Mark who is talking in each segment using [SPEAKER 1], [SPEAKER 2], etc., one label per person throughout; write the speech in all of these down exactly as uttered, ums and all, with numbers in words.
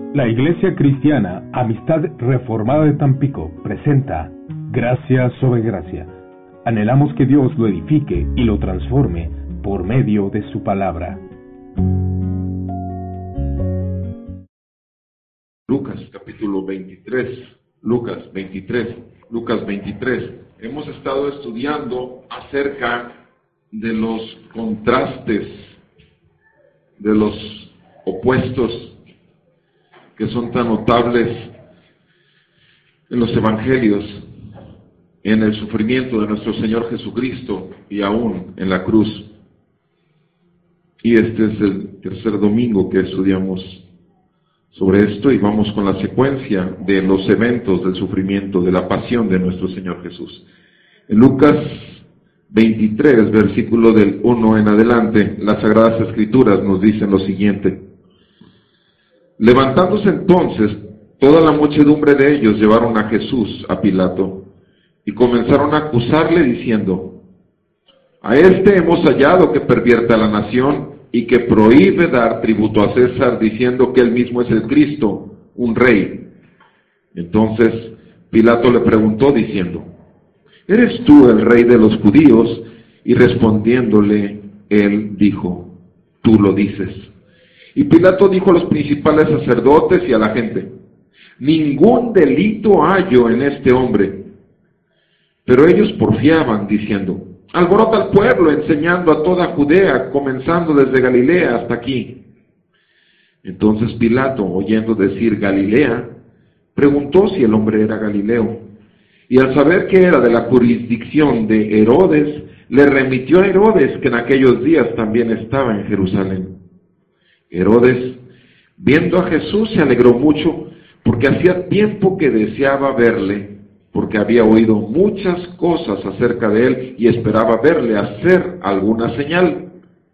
[SPEAKER 1] La Iglesia Cristiana Amistad Reformada de Tampico presenta Gracia sobre Gracia. Anhelamos que Dios lo edifique y lo transforme por medio de su palabra.
[SPEAKER 2] Lucas capítulo veintitrés, Lucas veintitrés, Lucas veintitrés. Hemos estado estudiando acerca de los contrastes, de los opuestos que son tan notables en los evangelios, en el sufrimiento de nuestro Señor Jesucristo y aún en la cruz. Y este es el tercer domingo que estudiamos sobre esto y vamos con la secuencia de los eventos del sufrimiento, de la pasión de nuestro Señor Jesús. En Lucas veintitrés, versículo del uno en adelante, las Sagradas Escrituras nos dicen lo siguiente: levantándose entonces toda la muchedumbre de ellos, llevaron a Jesús a Pilato y comenzaron a acusarle diciendo: a este hemos hallado que pervierte a la nación y que prohíbe dar tributo a César, diciendo que él mismo es el Cristo, un rey. Entonces Pilato le preguntó diciendo: ¿eres tú el rey de los judíos? Y respondiéndole él dijo: tú lo dices. Y Pilato dijo a los principales sacerdotes y a la gente: ningún delito hallo en este hombre. Pero ellos porfiaban diciendo: alborota al pueblo, enseñando a toda Judea, comenzando desde Galilea hasta aquí. Entonces Pilato, oyendo decir Galilea, preguntó si el hombre era Galileo. Y al saber que era de la jurisdicción de Herodes, le remitió a Herodes, que en aquellos días también estaba en Jerusalén. Herodes, viendo a Jesús, se alegró mucho, porque hacía tiempo que deseaba verle, porque había oído muchas cosas acerca de él y esperaba verle hacer alguna señal.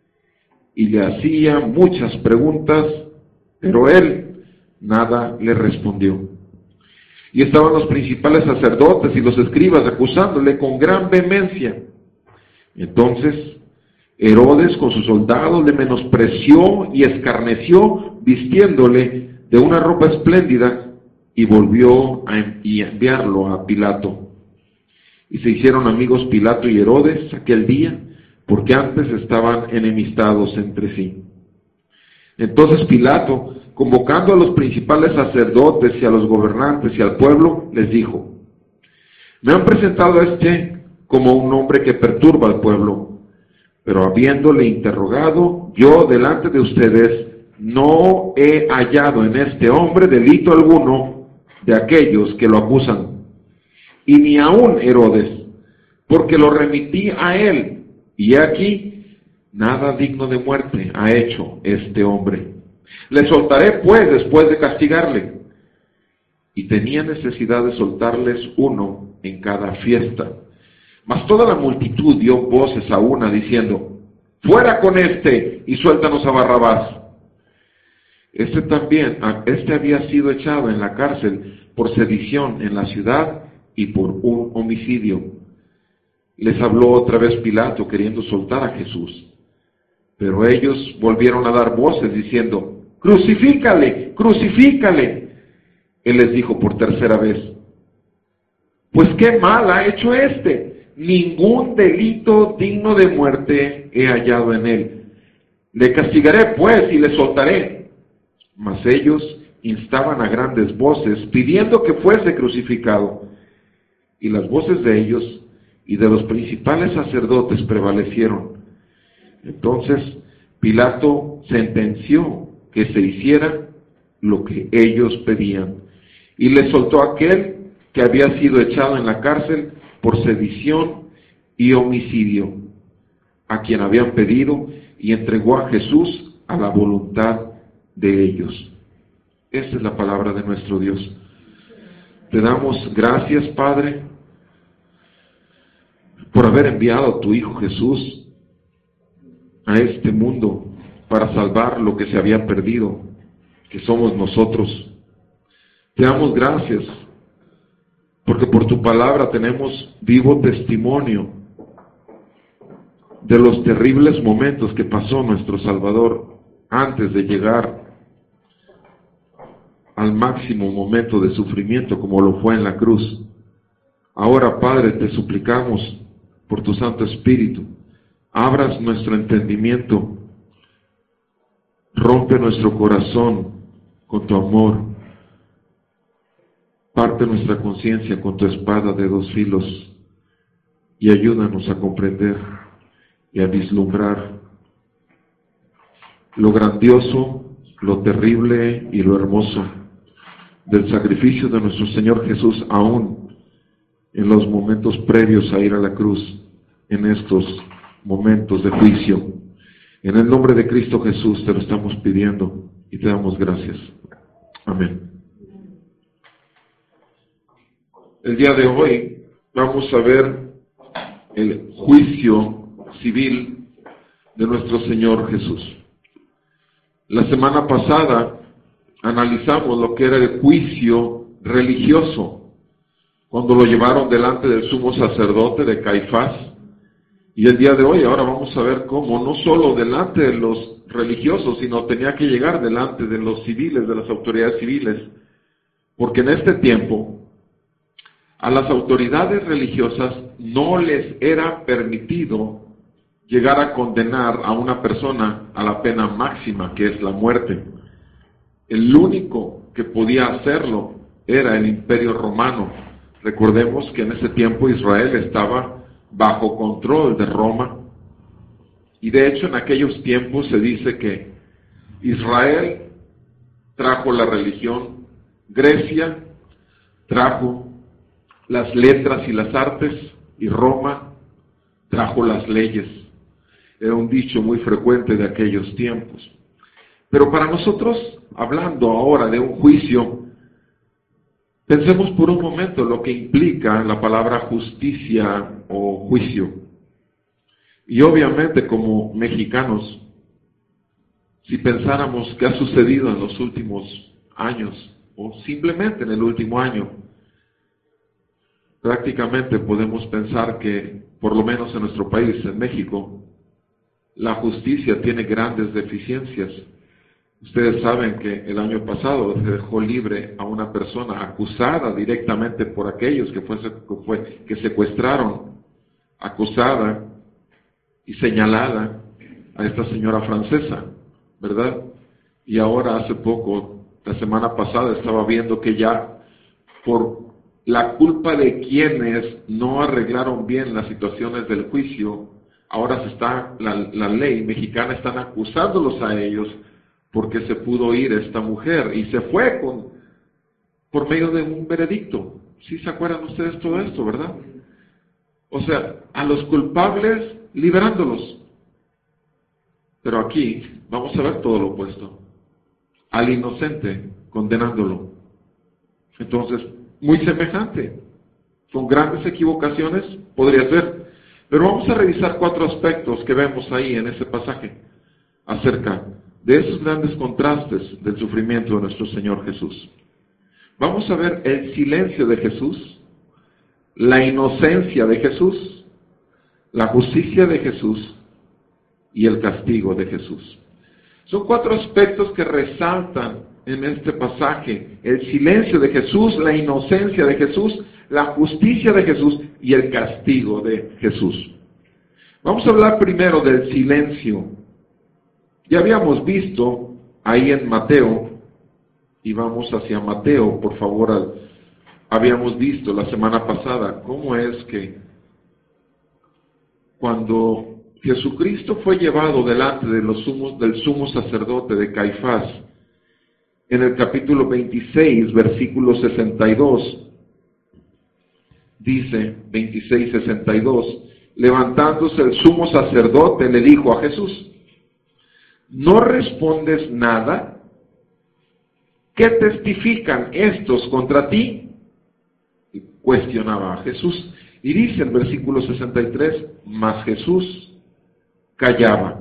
[SPEAKER 2] Y le hacía muchas preguntas, pero él nada le respondió. Y estaban los principales sacerdotes y los escribas acusándole con gran vehemencia. Entonces Herodes con sus soldados le menospreció y escarneció, vistiéndole de una ropa espléndida, y volvió a enviarlo a Pilato. Y se hicieron amigos Pilato y Herodes aquel día, porque antes estaban enemistados entre sí. Entonces Pilato, convocando a los principales sacerdotes y a los gobernantes y al pueblo, les dijo: me han presentado a este como un hombre que perturba al pueblo, pero habiéndole interrogado yo delante de ustedes, no he hallado en este hombre delito alguno de aquellos que lo acusan, y ni aun Herodes, porque lo remití a él, y aquí nada digno de muerte ha hecho este hombre. Le soltaré pues después de castigarle. Y tenía necesidad de soltarles uno en cada fiesta. Mas toda la multitud dio voces a una diciendo: fuera con este y suéltanos a Barrabás. Este también, este había sido echado en la cárcel por sedición en la ciudad y por un homicidio. Les habló otra vez Pilato queriendo soltar a Jesús. Pero ellos volvieron a dar voces diciendo: crucifícale, crucifícale. Él les dijo por tercera vez: pues qué mal ha hecho este. Ningún delito digno de muerte he hallado en él. Le castigaré pues y le soltaré. Mas ellos instaban a grandes voces, pidiendo que fuese crucificado. Y las voces de ellos y de los principales sacerdotes prevalecieron. Entonces Pilato sentenció que se hiciera lo que ellos pedían, y le soltó a aquel que había sido echado en la cárcel por sedición y homicidio, a quien habían pedido, y entregó a Jesús a la voluntad de ellos. Esta es la palabra de nuestro Dios. Te damos gracias, Padre, por haber enviado a tu Hijo Jesús a este mundo para salvar lo que se había perdido, que somos nosotros. Te damos gracias porque por tu palabra tenemos vivo testimonio de los terribles momentos que pasó nuestro Salvador antes de llegar al máximo momento de sufrimiento como lo fue en la cruz. Ahora, Padre, te suplicamos por tu Santo Espíritu, abras nuestro entendimiento, rompe nuestro corazón con tu amor, parte nuestra conciencia con tu espada de dos filos y ayúdanos a comprender y a vislumbrar lo grandioso, lo terrible y lo hermoso del sacrificio de nuestro Señor Jesús, aún en los momentos previos a ir a la cruz, en estos momentos de juicio. En el nombre de Cristo Jesús te lo estamos pidiendo y te damos gracias. Amén. El día de hoy vamos a ver el juicio civil de nuestro Señor Jesús. La semana pasada analizamos lo que era el juicio religioso, cuando lo llevaron delante del sumo sacerdote de Caifás. Y el día de hoy, ahora vamos a ver cómo, no solo delante de los religiosos, sino tenía que llegar delante de los civiles, de las autoridades civiles, porque en este tiempo a las autoridades religiosas no les era permitido llegar a condenar a una persona a la pena máxima, que es la muerte. El único que podía hacerlo era el Imperio Romano. Recordemos que en ese tiempo Israel estaba bajo control de Roma, y de hecho en aquellos tiempos se dice que Israel trajo la religión, Grecia trajo las letras y las artes, y Roma trajo las leyes. Era un dicho muy frecuente de aquellos tiempos. Pero para nosotros, hablando ahora de un juicio, pensemos por un momento lo que implica la palabra justicia o juicio. Y obviamente, como mexicanos, si pensáramos qué ha sucedido en los últimos años, o simplemente en el último año, prácticamente podemos pensar que, por lo menos en nuestro país, en México, la justicia tiene grandes deficiencias. Ustedes saben que el año pasado se dejó libre a una persona acusada directamente por aquellos que, fue, que, fue, que secuestraron, acusada y señalada a esta señora francesa, ¿verdad? Y ahora hace poco, la semana pasada, estaba viendo que ya por la culpa de quienes no arreglaron bien las situaciones del juicio, ahora se está, la, la ley mexicana están acusándolos a ellos porque se pudo ir esta mujer y se fue con, por medio de un veredicto. ¿Sí se acuerdan ustedes todo esto, verdad? O sea, a los culpables liberándolos. Pero aquí vamos a ver todo lo opuesto. Al inocente condenándolo. Entonces, muy semejante, con grandes equivocaciones podría ser. Pero vamos a revisar cuatro aspectos que vemos ahí en ese pasaje acerca de esos grandes contrastes del sufrimiento de nuestro Señor Jesús. Vamos a ver el silencio de Jesús, la inocencia de Jesús, la justicia de Jesús y el castigo de Jesús. Son cuatro aspectos que resaltan en este pasaje: el silencio de Jesús, la inocencia de Jesús, la justicia de Jesús y el castigo de Jesús. Vamos a hablar primero del silencio. Ya habíamos visto ahí en Mateo, y vamos hacia Mateo, por favor. Habíamos visto la semana pasada cómo es que cuando Jesucristo fue llevado delante de los sumos, del sumo sacerdote de Caifás, en el capítulo veintiséis, versículo sesenta y dos, dice veintiséis, sesenta y dos, levantándose el sumo sacerdote le dijo a Jesús: ¿no respondes nada? ¿Qué testifican estos contra ti? Y cuestionaba a Jesús. Y dice el versículo sesenta y tres, mas Jesús callaba.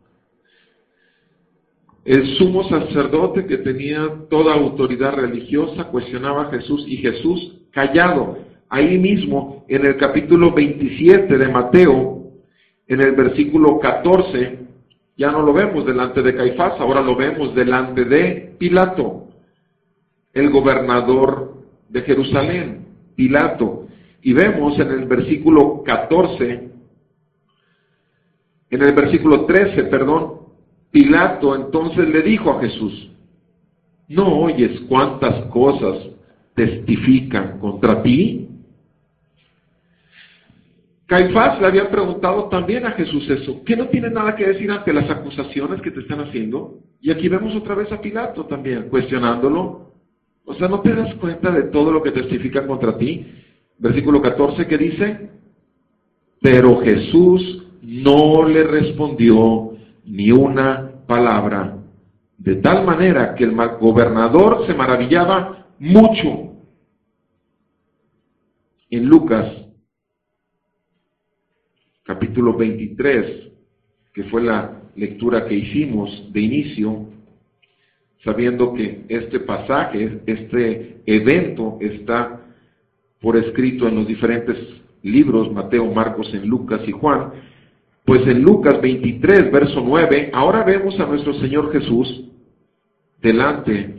[SPEAKER 2] El sumo sacerdote, que tenía toda autoridad religiosa, cuestionaba a Jesús, y Jesús callado. Ahí mismo, en el capítulo veintisiete de Mateo, en el versículo catorce, ya no lo vemos delante de Caifás, ahora lo vemos delante de Pilato. el gobernador de Jerusalén, Pilato. Y vemos en el versículo catorce, en el versículo trece, perdón, Pilato entonces le dijo a Jesús: ¿no oyes cuántas cosas testifican contra ti? Caifás le había preguntado también a Jesús eso, ¿que no tiene nada que decir ante las acusaciones que te están haciendo? Y aquí vemos otra vez a Pilato también, cuestionándolo. O sea, ¿no te das cuenta de todo lo que testifican contra ti? Versículo catorce, que dice: pero Jesús no le respondió ni una palabra, de tal manera que el gobernador se maravillaba mucho. En Lucas capítulo veintitrés, que fue la lectura que hicimos de inicio, sabiendo que este pasaje, este evento está por escrito en los diferentes libros, Mateo, Marcos, en Lucas y Juan, pues en Lucas veintitrés, verso nueve, ahora vemos a nuestro Señor Jesús delante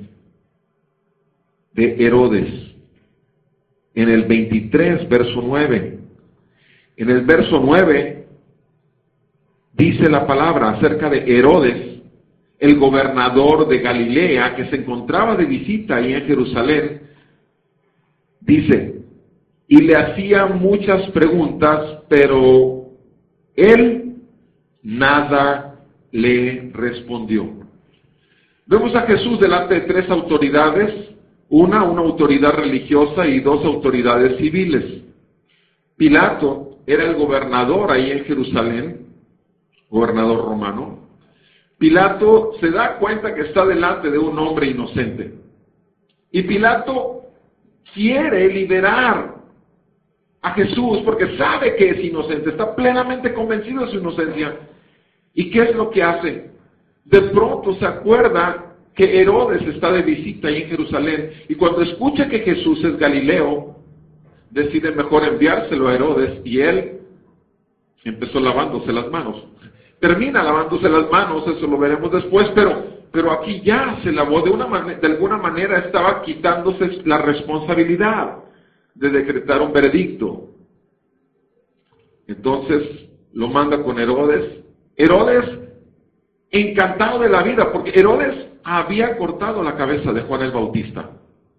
[SPEAKER 2] de Herodes. En el veintitrés, verso nueve, en el verso nueve dice la palabra acerca de Herodes, el gobernador de Galilea, que se encontraba de visita ahí en Jerusalén. Dice: y le hacía muchas preguntas, pero él nada le respondió. Vemos a Jesús delante de tres autoridades, una, una autoridad religiosa y dos autoridades civiles. Pilato era el gobernador ahí en Jerusalén, gobernador romano. Pilato se da cuenta que está delante de un hombre inocente. Y Pilato quiere liberar a Jesús porque sabe que es inocente, está plenamente convencido de su inocencia. ¿Y qué es lo que hace? De pronto se acuerda que Herodes está de visita ahí en Jerusalén, y cuando escucha que Jesús es Galileo, decide mejor enviárselo a Herodes, y él empezó lavándose las manos. Termina lavándose las manos, eso lo veremos después, pero, pero aquí ya se lavó, de, una manera, de alguna manera estaba quitándose la responsabilidad de decretar un veredicto. Entonces lo manda con Herodes. Herodes, encantado de la vida, porque Herodes había cortado la cabeza de Juan el Bautista.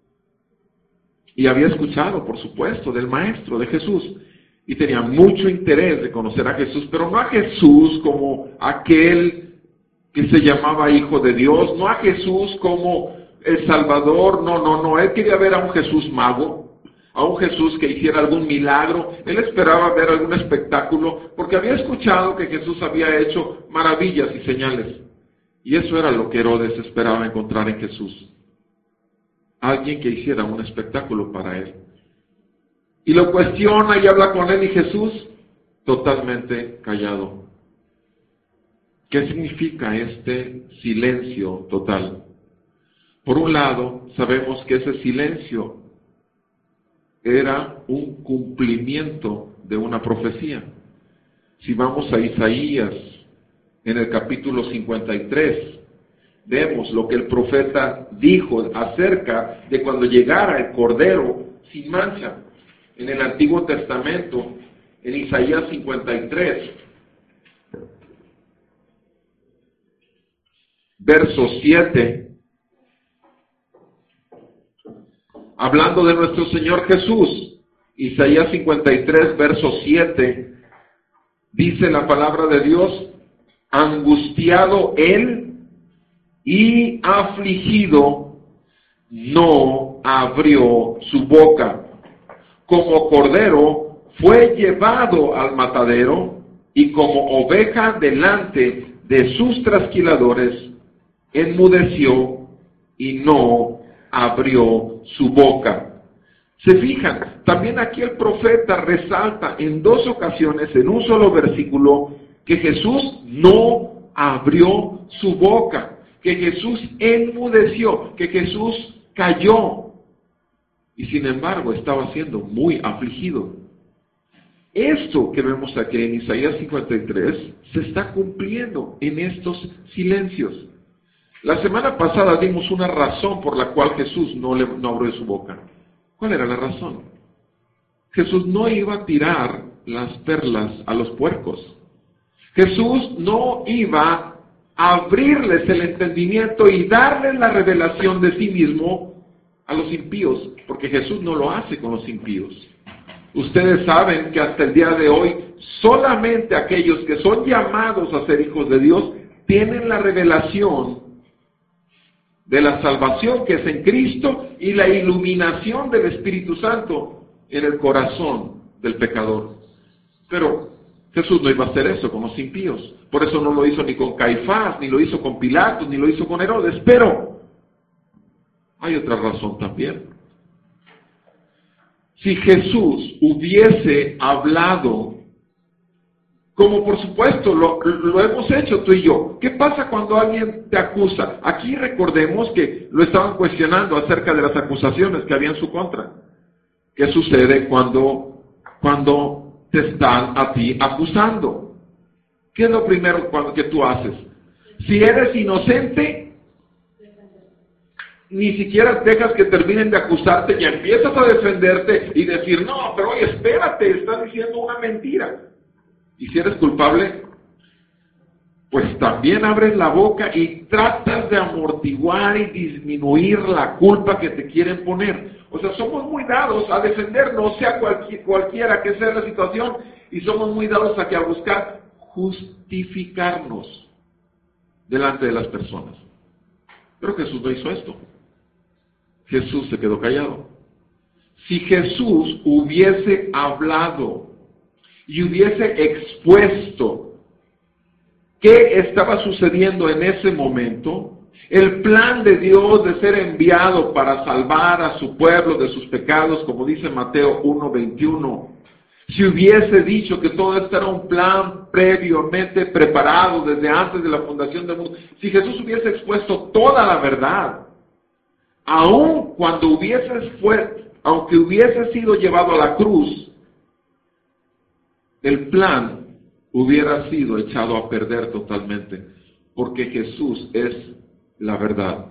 [SPEAKER 2] Y había escuchado, por supuesto, del maestro, de Jesús. Y tenía mucho interés de conocer a Jesús, pero no a Jesús como aquel que se llamaba Hijo de Dios, no a Jesús como el Salvador, no, no, no. Él quería ver a un Jesús mago, a un Jesús que hiciera algún milagro. Él esperaba ver algún espectáculo, porque había escuchado que Jesús había hecho maravillas y señales. Y eso era lo que Herodes esperaba encontrar en Jesús. Alguien que hiciera un espectáculo para él. Y lo cuestiona y habla con él, y Jesús totalmente callado. ¿Qué significa este silencio total? Por un lado, sabemos que ese silencio era un cumplimiento de una profecía. Si vamos a Isaías, en el capítulo cincuenta y tres, vemos lo que el profeta dijo acerca de cuando llegara el Cordero sin mancha. En el Antiguo Testamento, en Isaías cincuenta y tres, verso siete, hablando de nuestro Señor Jesús, Isaías cincuenta y tres, verso siete, dice la palabra de Dios: angustiado él y afligido, no abrió su boca. Como cordero fue llevado al matadero, y como oveja delante de sus trasquiladores, enmudeció y no abrió su boca. Se fijan, también aquí el profeta resalta en dos ocasiones, en un solo versículo, que Jesús no abrió su boca, que Jesús enmudeció, que Jesús cayó. Y sin embargo estaba siendo muy afligido. Esto que vemos aquí en Isaías cincuenta y tres se está cumpliendo en estos silencios. La semana pasada dimos una razón por la cual Jesús no, le, no abrió su boca. ¿Cuál era la razón? Jesús no iba a tirar las perlas a los puercos. Jesús no iba a abrirles el entendimiento y darles la revelación de sí mismo a los impíos, porque Jesús no lo hace con los impíos. Ustedes saben que hasta el día de hoy, solamente aquellos que son llamados a ser hijos de Dios tienen la revelación de la salvación que es en Cristo y la iluminación del Espíritu Santo en el corazón del pecador. Pero Jesús no iba a hacer eso con los impíos. Por eso no lo hizo ni con Caifás, ni lo hizo con Pilatos, ni lo hizo con Herodes. Pero hay otra razón también. Si Jesús hubiese hablado, como por supuesto lo, lo hemos hecho tú y yo, ¿qué pasa cuando alguien te acusa? Aquí recordemos que lo estaban cuestionando acerca de las acusaciones que había en su contra. ¿Qué sucede cuando, cuando te están a ti acusando? ¿Qué es lo primero cuando, que tú haces? Si eres inocente, ni siquiera dejas que terminen de acusarte y empiezas a defenderte y decir, no, pero oye, espérate, estás diciendo una mentira. Y si eres culpable, pues también abres la boca y tratas de amortiguar y disminuir la culpa que te quieren poner. O sea, somos muy dados a defendernos, sea cualquier, cualquiera que sea la situación, y somos muy dados a, que a buscar justificarnos delante de las personas. Pero Jesús no hizo esto. Jesús se quedó callado. Si Jesús hubiese hablado y hubiese expuesto qué estaba sucediendo en ese momento, el plan de Dios de ser enviado para salvar a su pueblo de sus pecados, como dice Mateo uno veintiuno, si hubiese dicho que todo esto era un plan previamente preparado desde antes de la fundación del mundo, si Jesús hubiese expuesto toda la verdad, aun cuando hubiese fue, aunque hubiese sido llevado a la cruz, el plan hubiera sido echado a perder totalmente, porque Jesús es la verdad.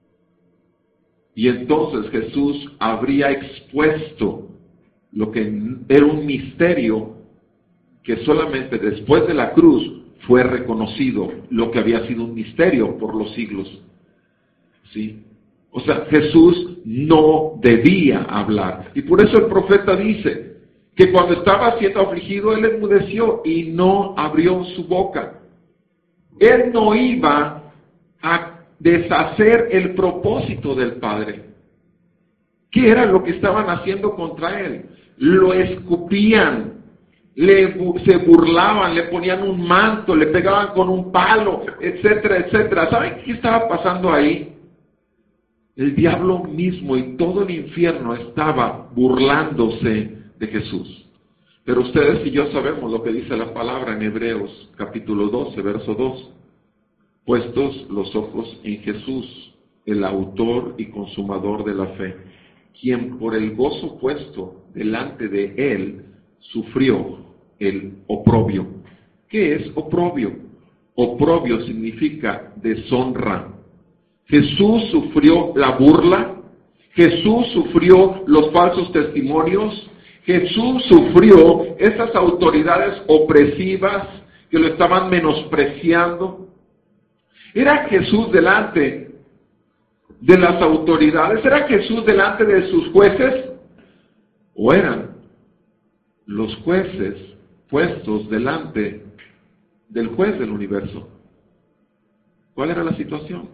[SPEAKER 2] Y entonces Jesús habría expuesto lo que era un misterio que solamente después de la cruz fue reconocido, lo que había sido un misterio por los siglos. ¿Sí? O sea, Jesús no debía hablar. Y por eso el profeta dice que cuando estaba siendo afligido, él enmudeció y no abrió su boca. Él no iba a deshacer el propósito del Padre. ¿Qué era lo que estaban haciendo contra él? Lo escupían, le, se burlaban, le ponían un manto, le pegaban con un palo, etcétera, etcétera. ¿Saben qué estaba pasando ahí? El diablo mismo y todo el infierno estaba burlándose de Jesús. Pero ustedes y yo sabemos lo que dice la palabra en Hebreos capítulo doce, verso dos. Puestos los ojos en Jesús, el autor y consumador de la fe, quien por el gozo puesto delante de él sufrió el oprobio. ¿Qué es oprobio? Oprobio significa deshonra. Jesús sufrió la burla, Jesús sufrió los falsos testimonios, Jesús sufrió esas autoridades opresivas que lo estaban menospreciando. ¿Era Jesús delante de las autoridades? ¿Era Jesús delante de sus jueces? ¿O eran los jueces puestos delante del juez del universo? ¿Cuál era la situación?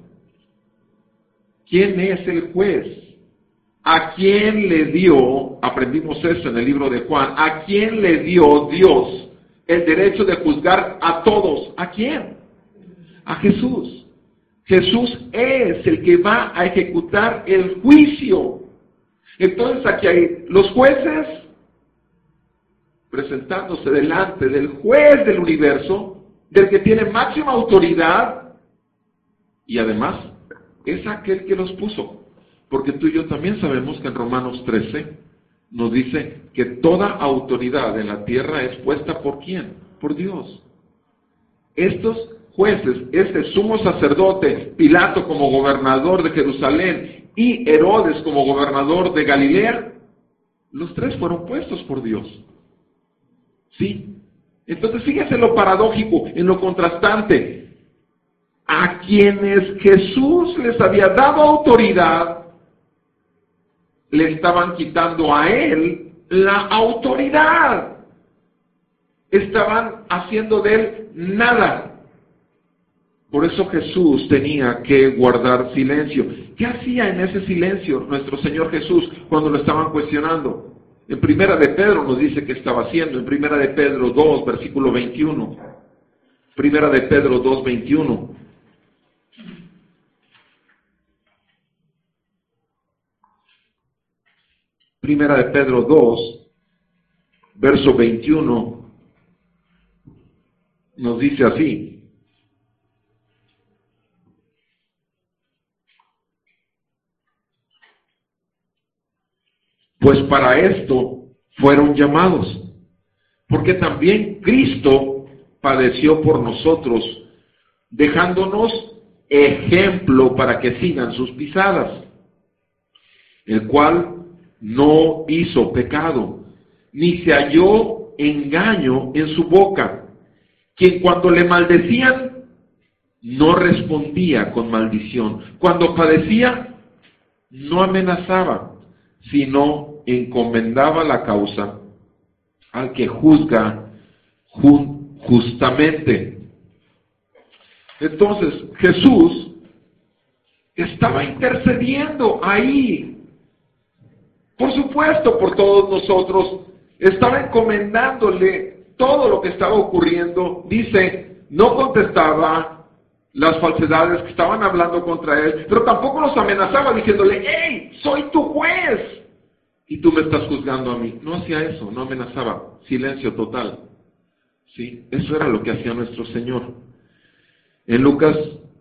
[SPEAKER 2] ¿Quién es el juez? ¿A quién le dio, aprendimos eso en el libro de Juan, a quién le dio Dios el derecho de juzgar a todos? ¿A quién? A Jesús. Jesús es el que va a ejecutar el juicio. Entonces aquí hay los jueces presentándose delante del juez del universo, del que tiene máxima autoridad, y además es aquel que los puso. Porque tú y yo también sabemos que en Romanos trece nos dice que toda autoridad en la tierra es puesta ¿por quién? Por Dios. Estos jueces, este sumo sacerdote, Pilato como gobernador de Jerusalén y Herodes como gobernador de Galilea, los tres fueron puestos por Dios. ¿Sí? Entonces fíjense lo paradójico, en lo contrastante. A quienes Jesús les había dado autoridad, le estaban quitando a él la autoridad. Estaban haciendo de él nada. Por eso Jesús tenía que guardar silencio. ¿Qué hacía en ese silencio nuestro Señor Jesús cuando lo estaban cuestionando? En Primera de Pedro nos dice qué estaba haciendo. En Primera de Pedro dos, versículo veintiuno. Primera de Pedro dos, veintiuno. Primera de Pedro dos, verso veintiuno, nos dice así. Pues para esto fueron llamados, porque también Cristo padeció por nosotros, dejándonos ejemplo para que sigan sus pisadas, el cual no hizo pecado, ni se halló engaño en su boca, quien cuando le maldecían, no respondía con maldición, cuando padecía, no amenazaba, sino encomendaba la causa al que juzga justamente. Entonces, Jesús estaba intercediendo ahí, por supuesto, por todos nosotros, estaba encomendándole todo lo que estaba ocurriendo. Dice, no contestaba las falsedades que estaban hablando contra él, pero tampoco los amenazaba diciéndole, ¡hey, soy tu juez! Y tú me estás juzgando a mí. No hacía eso, no amenazaba. Silencio total. ¿Sí? Eso era lo que hacía nuestro Señor. En Lucas,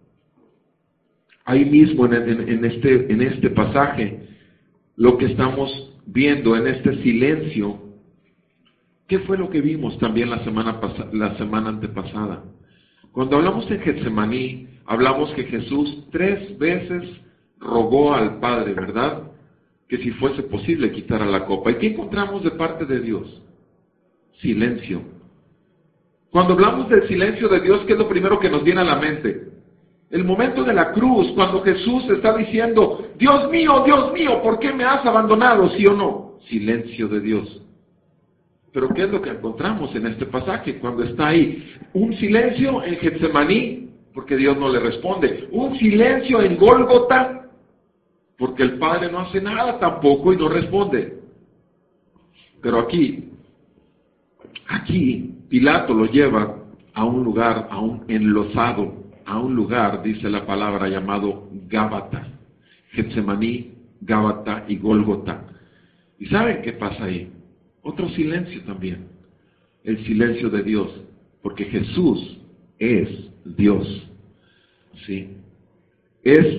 [SPEAKER 2] ahí mismo en, en, en, este, en este pasaje, lo que estamos viendo en este silencio, ¿qué fue lo que vimos también la semana, pas- la semana antepasada? Cuando hablamos en Getsemaní, hablamos que Jesús tres veces rogó al Padre, ¿verdad?, que si fuese posible quitara la copa. ¿Y qué encontramos de parte de Dios? Silencio. Cuando hablamos del silencio de Dios, ¿qué es lo primero que nos viene a la mente? El momento de la cruz, cuando Jesús está diciendo, Dios mío, Dios mío, ¿por qué me has abandonado? ¿Sí o no? Silencio de Dios. Pero ¿qué es lo que encontramos en este pasaje? Cuando está ahí, un silencio en Getsemaní, porque Dios no le responde. Un silencio en Gólgota, porque el Padre no hace nada tampoco y no responde. Pero aquí, aquí, Pilato lo lleva a un lugar, a un enlosado, a un lugar, dice la palabra, llamado Gábata. Getsemaní, Gábata y Gólgota. ¿Y saben qué pasa ahí? Otro silencio también. El silencio de Dios. Porque Jesús es Dios. ¿Sí? Es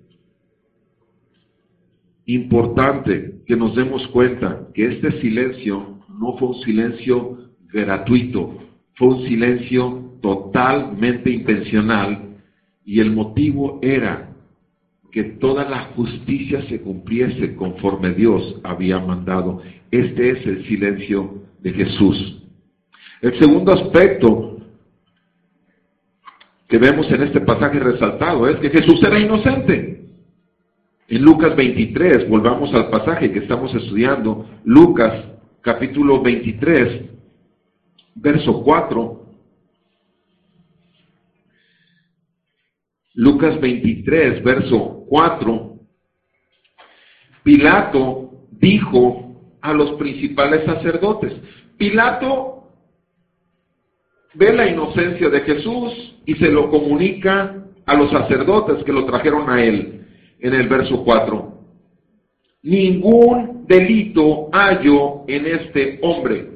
[SPEAKER 2] importante que nos demos cuenta que este silencio no fue un silencio gratuito. Fue un silencio totalmente intencional, y el motivo era que toda la justicia se cumpliese conforme Dios había mandado. Este es el silencio de Jesús. El segundo aspecto que vemos en este pasaje resaltado es que Jesús era inocente. En Lucas veintitrés, volvamos al pasaje que estamos estudiando, Lucas capítulo veintitrés, verso cuatro. Lucas veintitrés, verso cuatro. Pilato dijo a los principales sacerdotes. Pilato ve la inocencia de Jesús y se lo comunica a los sacerdotes que lo trajeron a él. En el verso cuatro. Ningún delito hallo en este hombre.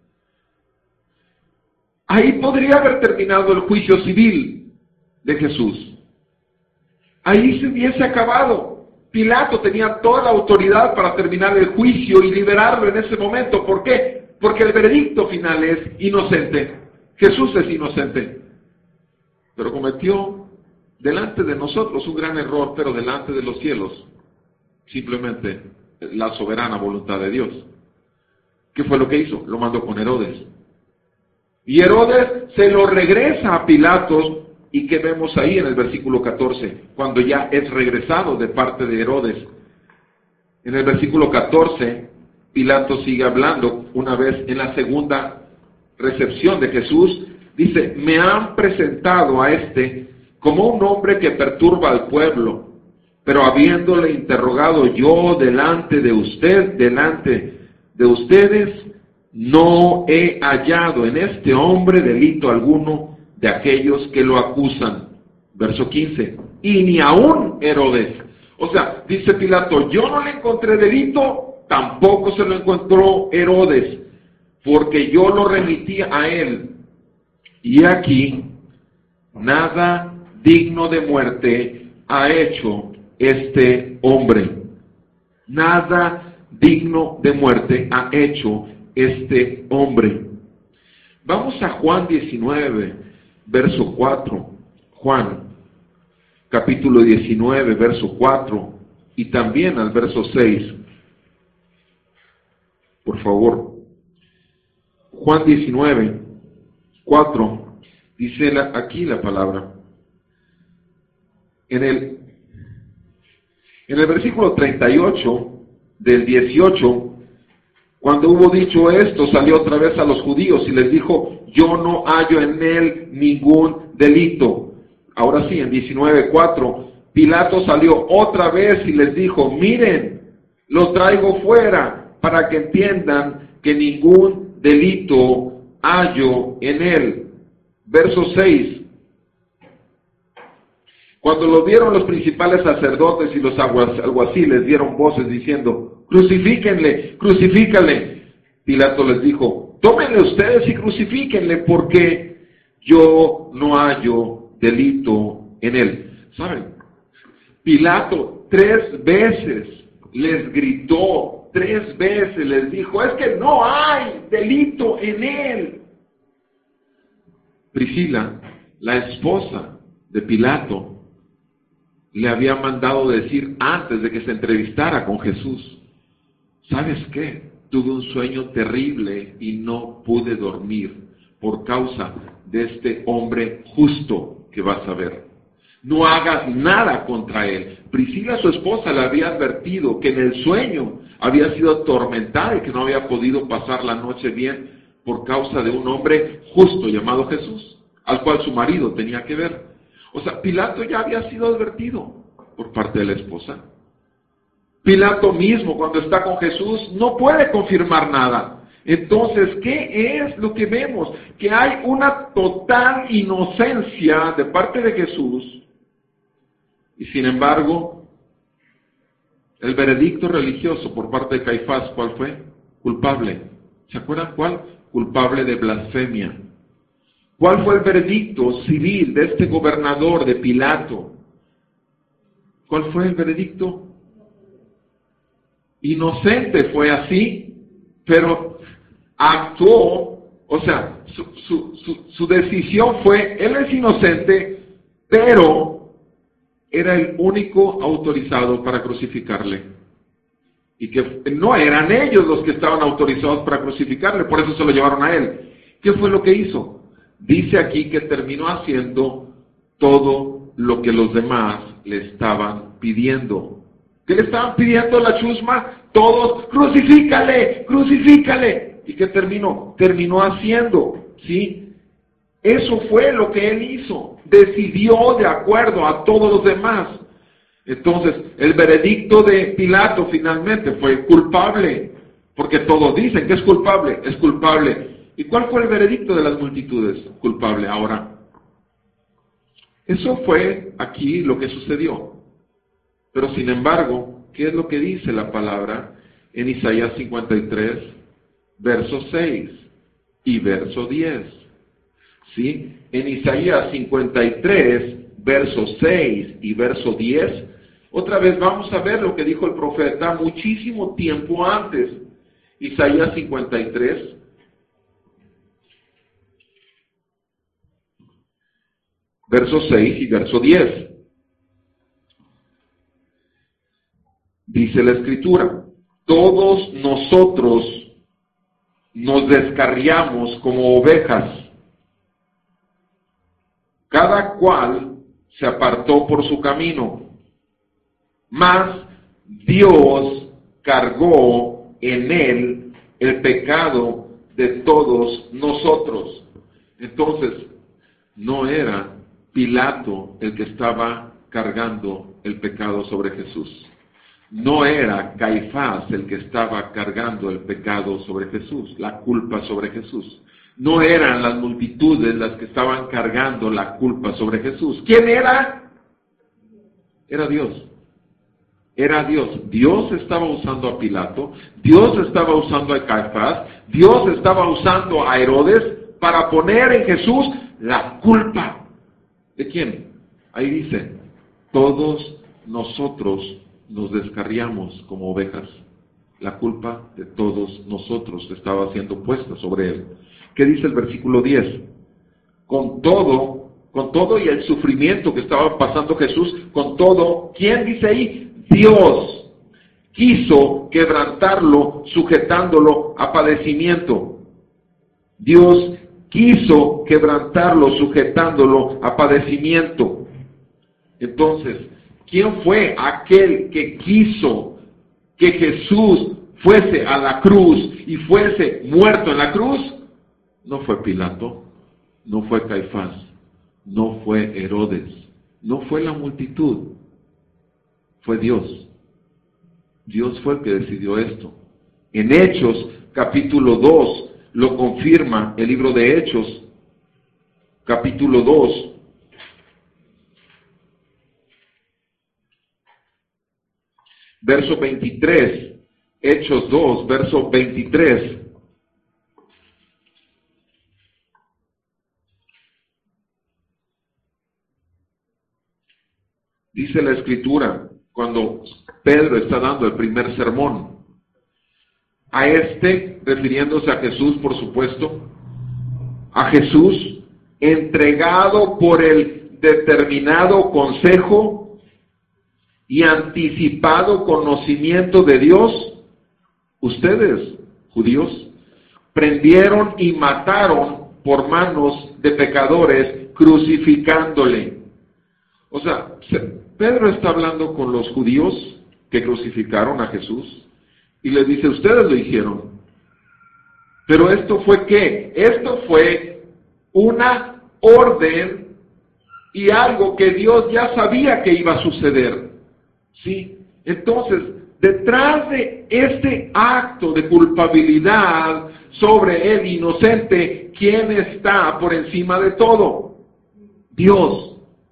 [SPEAKER 2] Ahí podría haber terminado el juicio civil de Jesús. Ahí se hubiese acabado. Pilato tenía toda la autoridad para terminar el juicio y liberarlo en ese momento. ¿Por qué? Porque el veredicto final es inocente. Jesús es inocente. pero cometió delante de nosotros un gran error, pero delante de los cielos, simplemente la soberana voluntad de Dios. ¿Qué fue lo que hizo? Lo mandó con Herodes. Y Herodes se lo regresa a Pilatos, y ¿qué vemos ahí en el versículo catorce? Cuando ya es regresado de parte de Herodes. En el versículo catorce, Pilato sigue hablando una vez en la segunda recepción de Jesús. Dice, me han presentado a este como un hombre que perturba al pueblo, pero habiéndole interrogado yo delante de usted, delante de ustedes, no he hallado en este hombre delito alguno de aquellos que lo acusan. Verso quince, y ni aún Herodes. O sea, dice Pilato, yo no le encontré delito, tampoco se lo encontró Herodes, porque yo lo remití a él. Y aquí, nada digno de muerte ha hecho este hombre. Nada digno de muerte ha hecho este hombre. Vamos a Juan diecinueve, verso cuatro. Juan, capítulo diecinueve, verso cuatro, y también al verso seis. Por favor. Juan diecinueve, cuatro, dice la, aquí la palabra. En el, en el versículo treinta y ocho del dieciocho, cuando hubo dicho esto, salió otra vez a los judíos y les dijo, yo no hallo en él ningún delito. Ahora sí, en diecinueve, cuatro, Pilato salió otra vez y les dijo, miren, lo traigo fuera para que entiendan que ningún delito hallo en él. Verso seis. Cuando lo vieron los principales sacerdotes y los alguaciles dieron voces diciendo, crucifíquenle, crucifícale. Pilato les dijo, tómenle ustedes y crucifíquenle porque yo no hallo delito en él. ¿Saben? Pilato tres veces les gritó, tres veces les dijo, es que no hay delito en él. Priscila, la esposa de Pilato, le había mandado decir antes de que se entrevistara con Jesús, ¿sabes qué? Tuve un sueño terrible y no pude dormir por causa de este hombre justo que vas a ver. No hagas nada contra él. Priscila, su esposa, le había advertido que en el sueño había sido atormentada y que no había podido pasar la noche bien por causa de un hombre justo llamado Jesús, al cual su marido tenía que ver. O sea, Pilato ya había sido advertido por parte de la esposa. Pilato mismo, cuando está con Jesús, no puede confirmar nada. Entonces, ¿qué es lo que vemos? Que hay una total inocencia de parte de Jesús. Y sin embargo, el veredicto religioso por parte de Caifás, ¿cuál fue? Culpable. ¿Se acuerdan cuál? Culpable de blasfemia. ¿Cuál fue el veredicto civil de este gobernador de Pilato? ¿Cuál fue el veredicto? Inocente, fue así, pero actuó, o sea, su, su, su, su decisión fue, él es inocente, pero era el único autorizado para crucificarle. Y que no eran ellos los que estaban autorizados para crucificarle, por eso se lo llevaron a él. ¿Qué fue lo que hizo? Dice aquí que terminó haciendo todo lo que los demás le estaban pidiendo. ¿Qué le estaban pidiendo la chusma? Todos, crucifícale, crucifícale. ¿Y qué terminó? Terminó haciendo, ¿sí? Eso fue lo que él hizo. Decidió de acuerdo a todos los demás. Entonces, el veredicto de Pilato finalmente fue culpable. Porque todos dicen que es culpable, es culpable. ¿Y cuál fue el veredicto de las multitudes? Culpable. Ahora, eso fue aquí lo que sucedió. Pero sin embargo, ¿qué es lo que dice la palabra en Isaías cincuenta y tres, verso seis y verso diez? ¿Sí? En Isaías cincuenta y tres, verso seis y verso diez, otra vez vamos a ver lo que dijo el profeta muchísimo tiempo antes. Isaías cincuenta y tres, verso seis y verso diez. Dice la Escritura: todos nosotros nos descarriamos como ovejas, cada cual se apartó por su camino, mas Dios cargó en él el pecado de todos nosotros. Entonces, no era Pilato el que estaba cargando el pecado sobre Jesús. No era Caifás el que estaba cargando el pecado sobre Jesús, la culpa sobre Jesús. No eran las multitudes las que estaban cargando la culpa sobre Jesús. ¿Quién era? Era Dios. Era Dios. Dios estaba usando a Pilato, Dios estaba usando a Caifás, Dios estaba usando a Herodes para poner en Jesús la culpa. ¿De quién? Ahí dice: todos nosotros nos descarriamos como ovejas. La culpa de todos nosotros estaba siendo puesta sobre él. ¿Qué dice el versículo diez? Con todo, con todo y el sufrimiento que estaba pasando Jesús, con todo, ¿quién dice ahí? Dios quiso quebrantarlo, sujetándolo a padecimiento. Dios quiso quebrantarlo, sujetándolo a padecimiento. Entonces, ¿quién fue aquel que quiso que Jesús fuese a la cruz y fuese muerto en la cruz? No fue Pilato, no fue Caifás, no fue Herodes, no fue la multitud, fue Dios. Dios fue el que decidió esto. En Hechos, capítulo dos, lo confirma el libro de Hechos, capítulo dos. Verso veintitrés, Hechos dos, verso veintitrés. Dice la Escritura, cuando Pedro está dando el primer sermón, a este, refiriéndose a Jesús, por supuesto, a Jesús, entregado por el determinado consejo y anticipado conocimiento de Dios, ustedes, judíos, prendieron y mataron por manos de pecadores, crucificándole. O sea, Pedro está hablando con los judíos que crucificaron a Jesús y les dice: ustedes lo hicieron. Pero esto fue ¿qué? Esto fue una orden y algo que Dios ya sabía que iba a suceder. ¿Sí? Entonces, detrás de este acto de culpabilidad sobre el inocente, ¿quién está por encima de todo? Dios.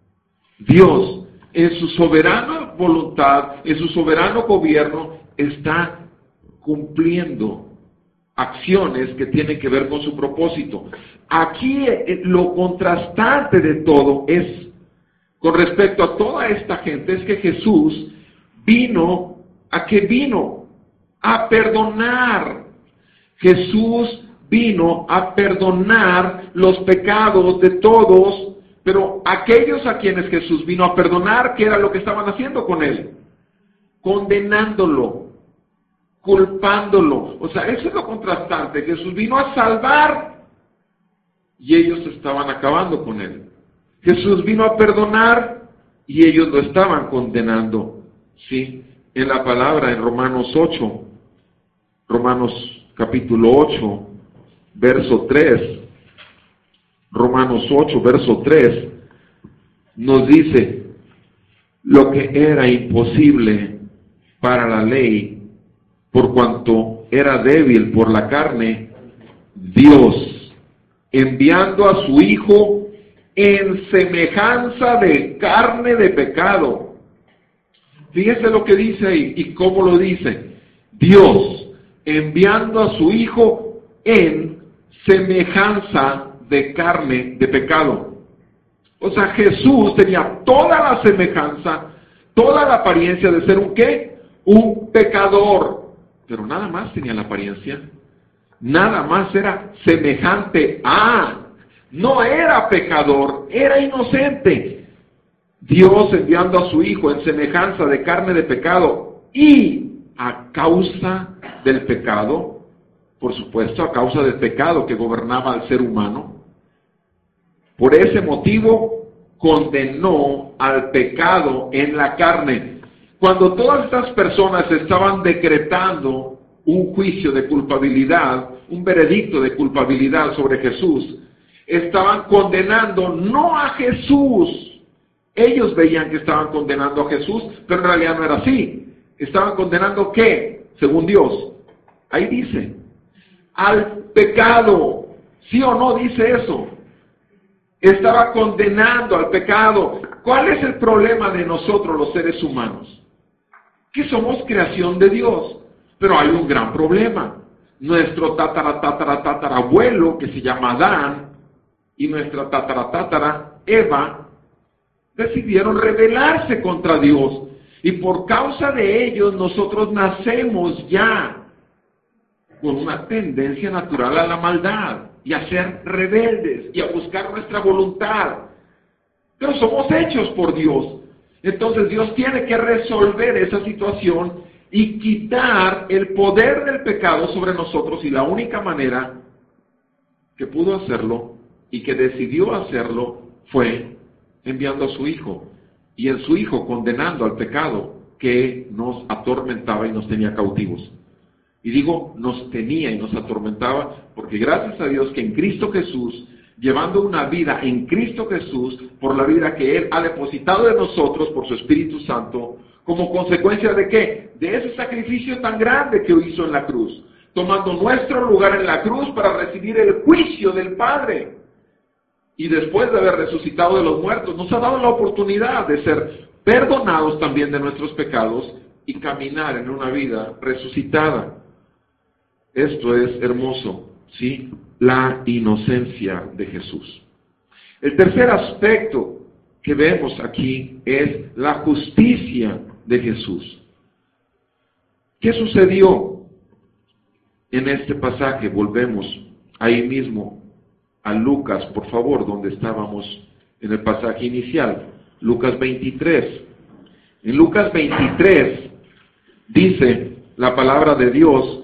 [SPEAKER 2] Dios, en su soberana voluntad, en su soberano gobierno, está cumpliendo acciones que tienen que ver con su propósito. Aquí lo contrastante de todo es, con respecto a toda esta gente, es que Jesús vino, ¿a qué vino? A perdonar. Jesús vino a perdonar los pecados de todos. Pero aquellos a quienes Jesús vino a perdonar, ¿qué era lo que estaban haciendo con él? Condenándolo, culpándolo. O sea, eso es lo contrastante. Jesús vino a salvar y ellos estaban acabando con él. Jesús vino a perdonar y ellos lo estaban condenando. Sí, en la palabra en Romanos ocho, Romanos capítulo ocho, verso tres. Romanos ocho, verso tres, nos dice: lo que era imposible para la ley, por cuanto era débil por la carne, Dios, enviando a su Hijo en semejanza de carne de pecado. Fíjese lo que dice ahí y cómo lo dice. Dios, enviando a su Hijo en semejanza de carne de pecado. O sea, Jesús tenía toda la semejanza, toda la apariencia de ser un ¿qué? Un pecador. Pero nada más tenía la apariencia. Nada más era semejante a. no era pecador, era inocente. Dios enviando a su Hijo en semejanza de carne de pecado y a causa del pecado, por supuesto a causa del pecado que gobernaba al ser humano, por ese motivo condenó al pecado en la carne. Cuando todas estas personas estaban decretando un juicio de culpabilidad, un veredicto de culpabilidad sobre Jesús, estaban condenando no a Jesús. Ellos veían que estaban condenando a Jesús, pero en realidad no era así. Estaban condenando ¿qué? Según Dios. Ahí dice, al pecado. ¿Sí o no dice eso? Estaba condenando al pecado. ¿Cuál es el problema de nosotros los seres humanos? Que somos creación de Dios. Pero hay un gran problema. Nuestro tatara, tatara, tatarabuelo, que se llama Adán, y nuestra tatara, tatara, Eva, decidieron rebelarse contra Dios. Y por causa de ellos, nosotros nacemos ya con una tendencia natural a la maldad, y a ser rebeldes, y a buscar nuestra voluntad. Pero somos hechos por Dios. Entonces Dios tiene que resolver esa situación y quitar el poder del pecado sobre nosotros, y la única manera que pudo hacerlo y que decidió hacerlo fue enviando a su Hijo, y en su Hijo condenando al pecado que nos atormentaba y nos tenía cautivos. Y digo, nos tenía y nos atormentaba, porque gracias a Dios que en Cristo Jesús, llevando una vida en Cristo Jesús, por la vida que Él ha depositado en nosotros por su Espíritu Santo, como consecuencia de ¿qué? De ese sacrificio tan grande que hizo en la cruz, tomando nuestro lugar en la cruz para recibir el juicio del Padre. Y después de haber resucitado de los muertos, nos ha dado la oportunidad de ser perdonados también de nuestros pecados y caminar en una vida resucitada. Esto es hermoso, ¿sí? La inocencia de Jesús. El tercer aspecto que vemos aquí es la justicia de Jesús. ¿Qué sucedió en este pasaje? Volvemos ahí mismo a Lucas, por favor, donde estábamos en el pasaje inicial. Lucas veintitrés. En Lucas veintitrés dice la palabra de Dios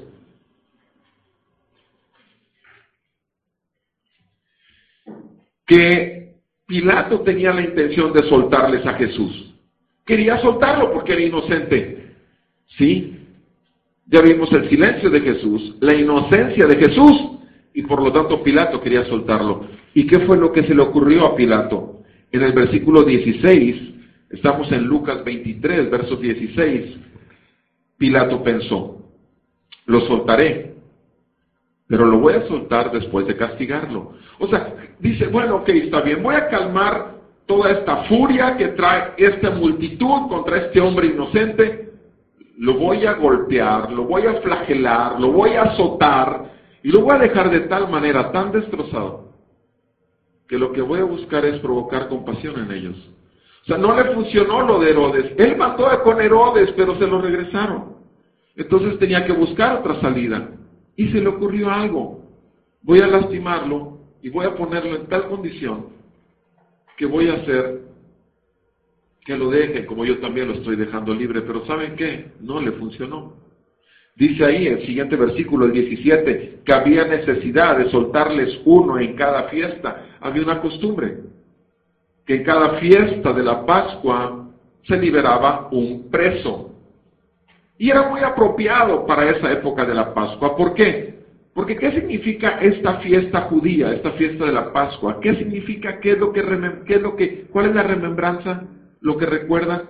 [SPEAKER 2] que Pilato tenía la intención de soltarles a Jesús. Quería soltarlo porque era inocente. ¿Sí? Ya vimos el silencio de Jesús, la inocencia de Jesús, y por lo tanto Pilato quería soltarlo. ¿Y qué fue lo que se le ocurrió a Pilato? En el versículo dieciséis, estamos en Lucas veintitrés, verso dieciséis, Pilato pensó, lo soltaré, pero lo voy a soltar después de castigarlo. O sea, dice, bueno, ok, está bien, voy a calmar toda esta furia que trae esta multitud contra este hombre inocente, lo voy a golpear, lo voy a flagelar, lo voy a azotar, y lo voy a dejar de tal manera, tan destrozado, que lo que voy a buscar es provocar compasión en ellos. O sea, no le funcionó lo de Herodes. Él mató con Herodes, pero se lo regresaron. Entonces tenía que buscar otra salida. Y se le ocurrió algo. Voy a lastimarlo y voy a ponerlo en tal condición que voy a hacer que lo dejen, como yo también lo estoy dejando libre. Pero ¿saben qué? No le funcionó. Dice ahí el siguiente versículo, el diecisiete, que había necesidad de soltarles uno en cada fiesta. Había una costumbre, que en cada fiesta de la Pascua se liberaba un preso. Y era muy apropiado para esa época de la Pascua. ¿Por qué? Porque ¿qué significa esta fiesta judía, esta fiesta de la Pascua? ¿Qué significa? ¿Qué es lo que, qué es lo que, cuál es la remembranza? ¿Lo que recuerda?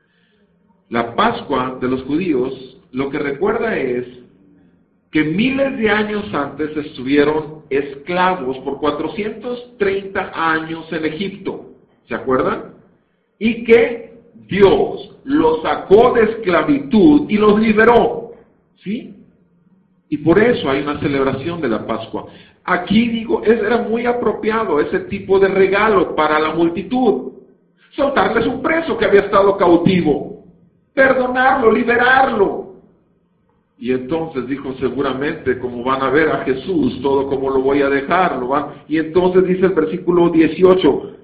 [SPEAKER 2] La Pascua de los judíos lo que recuerda es que miles de años antes estuvieron esclavos por cuatrocientos treinta años en Egipto. ¿Se acuerdan? Y que Dios los sacó de esclavitud y los liberó. ¿Sí? Y por eso hay una celebración de la Pascua. Aquí digo, era muy apropiado ese tipo de regalo para la multitud. Soltarles un preso que había estado cautivo. Perdonarlo, liberarlo. Y entonces dijo, seguramente como van a ver a Jesús, todo como lo voy a dejar, lo van. Y entonces dice el versículo dieciocho,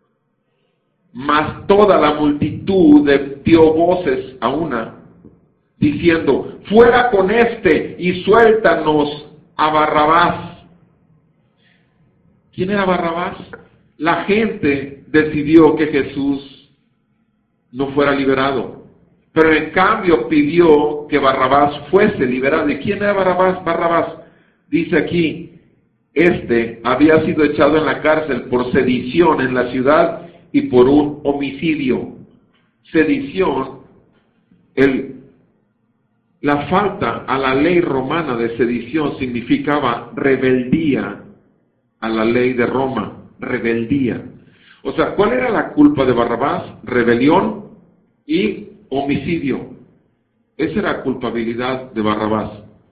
[SPEAKER 2] mas toda la multitud dio voces a una, diciendo, fuera con este y suéltanos a Barrabás. ¿Quién era Barrabás? La gente decidió que Jesús no fuera liberado, pero en cambio pidió que Barrabás fuese liberado. ¿Y quién era Barrabás? Barrabás, dice aquí, este había sido echado en la cárcel por sedición en la ciudad y por un homicidio. Sedición, el, la falta a la ley romana de sedición significaba rebeldía a la ley de Roma, rebeldía. O sea, ¿cuál era la culpa de Barrabás? Rebelión y homicidio. Esa era la culpabilidad de Barrabás.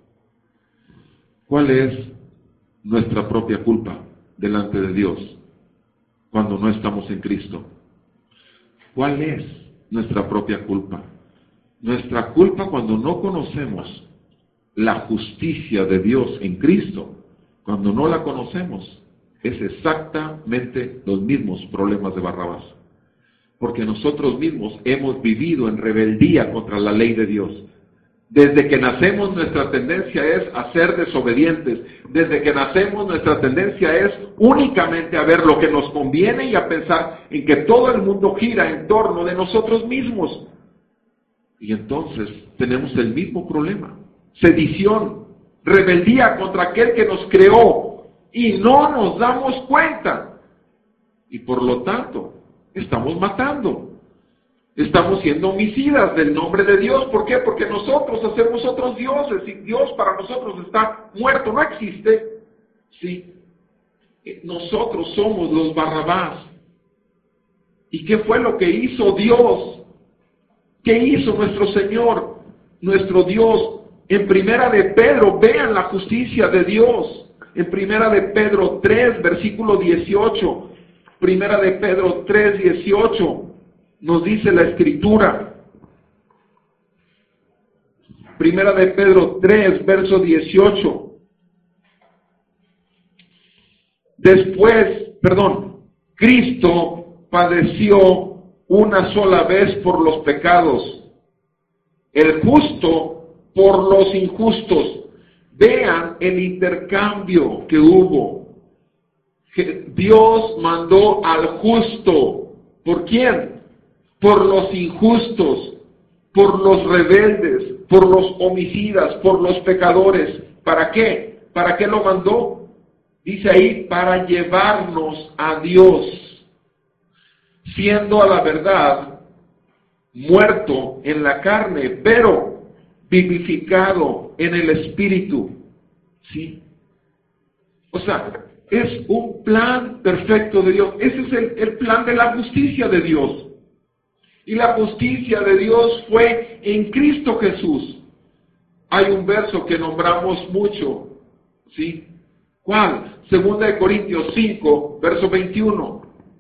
[SPEAKER 2] ¿Cuál es nuestra propia culpa delante de Dios cuando no estamos en Cristo? ¿Cuál es nuestra propia culpa? Nuestra culpa cuando no conocemos la justicia de Dios en Cristo, cuando no la conocemos, es exactamente los mismos problemas de Barrabás. Porque nosotros mismos hemos vivido en rebeldía contra la ley de Dios. Desde que nacemos nuestra tendencia es a ser desobedientes. Desde que nacemos nuestra tendencia es únicamente a ver lo que nos conviene y a pensar en que todo el mundo gira en torno de nosotros mismos. Y entonces tenemos el mismo problema. Sedición, rebeldía contra aquel que nos creó y no nos damos cuenta. Y por lo tanto, estamos matando. Estamos siendo homicidas del nombre de Dios. ¿Por qué? Porque nosotros hacemos otros dioses y Dios para nosotros está muerto, no existe. Sí. Nosotros somos los Barrabás. ¿Y qué fue lo que hizo Dios? ¿Qué hizo nuestro Señor, nuestro Dios? En Primera de Pedro, vean la justicia de Dios. En Primera de Pedro tres, versículo dieciocho. Primera de Pedro tres, dieciocho. Nos dice la Escritura. Primera de Pedro tres, verso dieciocho. Después, perdón, Cristo padeció una sola vez por los pecados, el justo por los injustos. Vean el intercambio que hubo. Dios mandó al justo. ¿Por quién? Por los injustos, por los rebeldes, por los homicidas, por los pecadores. ¿Para qué? ¿Para qué lo mandó? Dice ahí, para llevarnos a Dios, siendo a la verdad muerto en la carne, pero vivificado en el Espíritu. ¿Sí? O sea, es un plan perfecto de Dios. Ese es el, el plan de la justicia de Dios. Y la justicia de Dios fue en Cristo Jesús. Hay un verso que nombramos mucho, ¿sí? ¿Cuál? Segunda de Corintios cinco, verso veintiuno.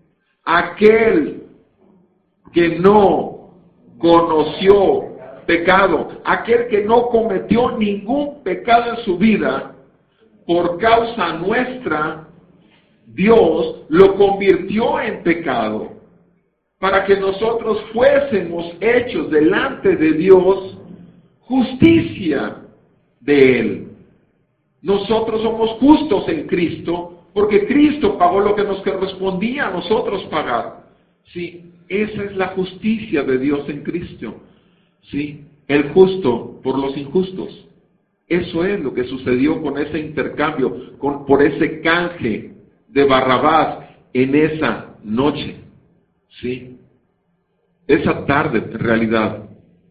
[SPEAKER 2] Aquel que no conoció pecado, aquel que no cometió ningún pecado en su vida, por causa nuestra, Dios lo convirtió en pecado, para que nosotros fuésemos hechos delante de Dios justicia de Él. Nosotros somos justos en Cristo, porque Cristo pagó lo que nos correspondía a nosotros pagar. Sí, esa es la justicia de Dios en Cristo. Sí, el justo por los injustos. Eso es lo que sucedió con ese intercambio, con, por ese canje de Barrabás en esa noche. Sí, esa tarde en realidad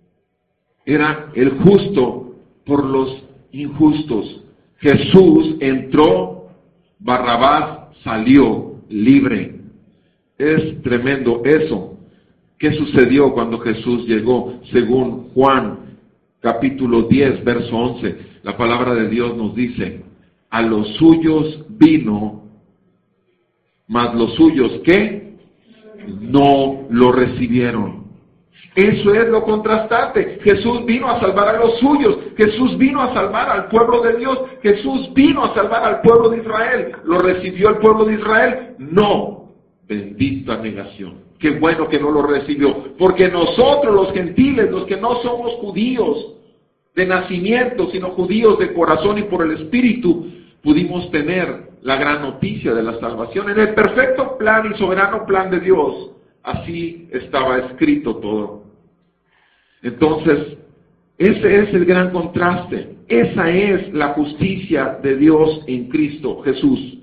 [SPEAKER 2] era el justo por los injustos. Jesús entró, Barrabás salió libre. Es tremendo eso. ¿Qué sucedió cuando Jesús llegó? Según Juan capítulo diez, verso once, la palabra de Dios nos dice, a los suyos vino, mas los suyos, ¿qué? No lo recibieron. Eso es lo contrastante. Jesús vino a salvar a los suyos. Jesús vino a salvar al pueblo de Dios. Jesús vino a salvar al pueblo de Israel. ¿Lo recibió el pueblo de Israel? No. Bendita negación. Qué bueno que no lo recibió. Porque nosotros los gentiles, los que no somos judíos de nacimiento, sino judíos de corazón y por el Espíritu, pudimos tener la gran noticia de la salvación. En el perfecto plan y soberano plan de Dios, así estaba escrito todo. Entonces, ese es el gran contraste. Esa es la justicia de Dios en Cristo Jesús.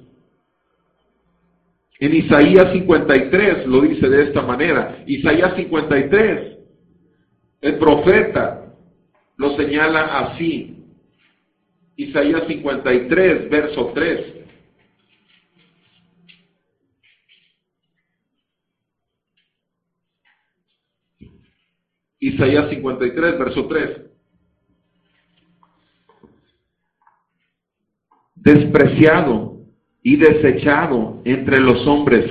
[SPEAKER 2] En Isaías cincuenta y tres lo dice de esta manera. Isaías cincuenta y tres, el profeta lo señala así. Isaías cincuenta y tres, verso tres. Isaías cincuenta y tres, verso tres. Despreciado y desechado entre los hombres,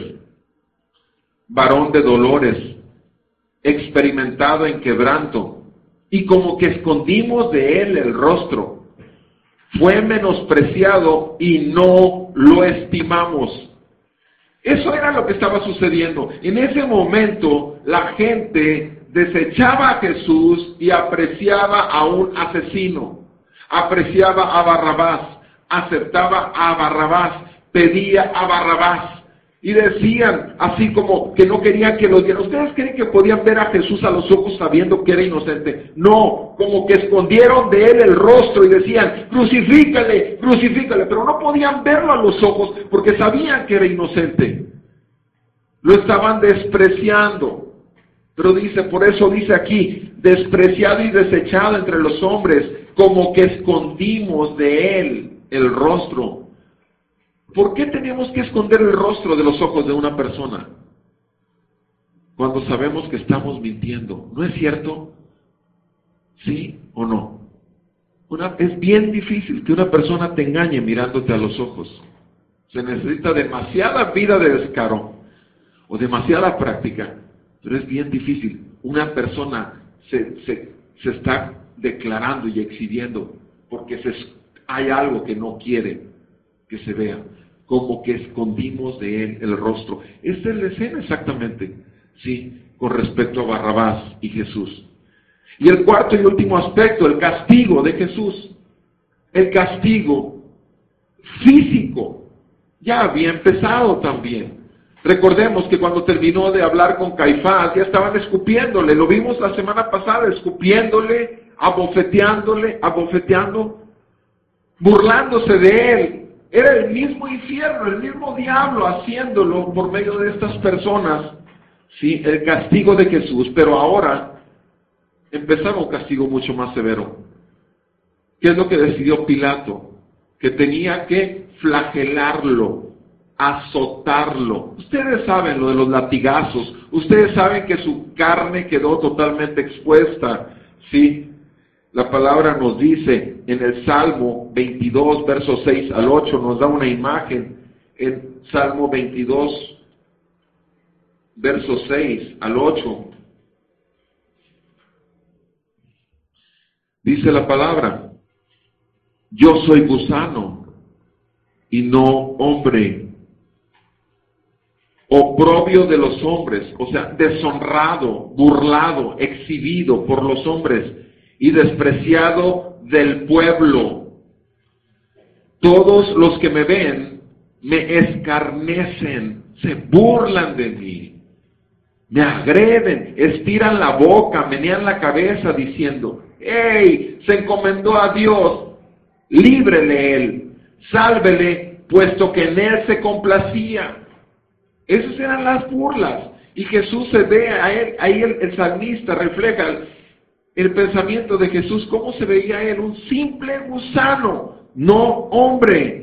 [SPEAKER 2] varón de dolores, experimentado en quebranto, y como que escondimos de él el rostro. Fue menospreciado y no lo estimamos. Eso era lo que estaba sucediendo. En ese momento la gente desechaba a Jesús y apreciaba a un asesino, apreciaba a Barrabás, aceptaba a Barrabás, pedía a Barrabás, y decían así como que no querían que los vieran. ¿Ustedes creen que podían ver a Jesús a los ojos sabiendo que era inocente? No, como que escondieron de él el rostro y decían, crucifícale, crucifícale, pero no podían verlo a los ojos porque sabían que era inocente. Lo estaban despreciando. Pero dice, por eso dice aquí, despreciado y desechado entre los hombres, como que escondimos de él el rostro. ¿Por qué tenemos que esconder el rostro de los ojos de una persona cuando sabemos que estamos mintiendo? ¿No es cierto? ¿Sí o no? Una, es bien difícil que una persona te engañe mirándote a los ojos. Se necesita demasiada vida de descaro o demasiada práctica, pero es bien difícil. Una persona se, se, se está declarando y exhibiendo porque se, hay algo que no quiere que se vea, como que escondimos de él el rostro. Esta es la escena exactamente, sí, con respecto a Barrabás y Jesús. Y el cuarto y último aspecto, el castigo de Jesús. El castigo físico ya había empezado también. Recordemos que cuando terminó de hablar con Caifás, ya estaban escupiéndole, lo vimos la semana pasada, escupiéndole, abofeteándole, abofeteando, burlándose de él. Era el mismo infierno, el mismo diablo haciéndolo por medio de estas personas, sí, el castigo de Jesús. Pero ahora empezaba un castigo mucho más severo. ¿Qué es lo que decidió Pilato? Que tenía que flagelarlo, azotarlo. Ustedes saben lo de los latigazos, ustedes saben que su carne quedó totalmente expuesta, sí. La palabra nos dice en el Salmo veintidós, versos seis al ocho, nos da una imagen. En Salmo veintidós, versos seis al ocho, dice la palabra: yo soy gusano y no hombre, oprobio de los hombres, o sea, deshonrado, burlado, exhibido por los hombres y despreciado del pueblo. Todos los que me ven me escarnecen, se burlan de mí, me agreden, estiran la boca, menean la cabeza diciendo: ¡hey! Se encomendó a Dios, líbrele él, sálvele, puesto que en él se complacía. Esas eran las burlas. Y Jesús se ve a él, ahí el, el salmista refleja el, el pensamiento de Jesús. ¿Cómo se veía él? Un simple gusano, no hombre.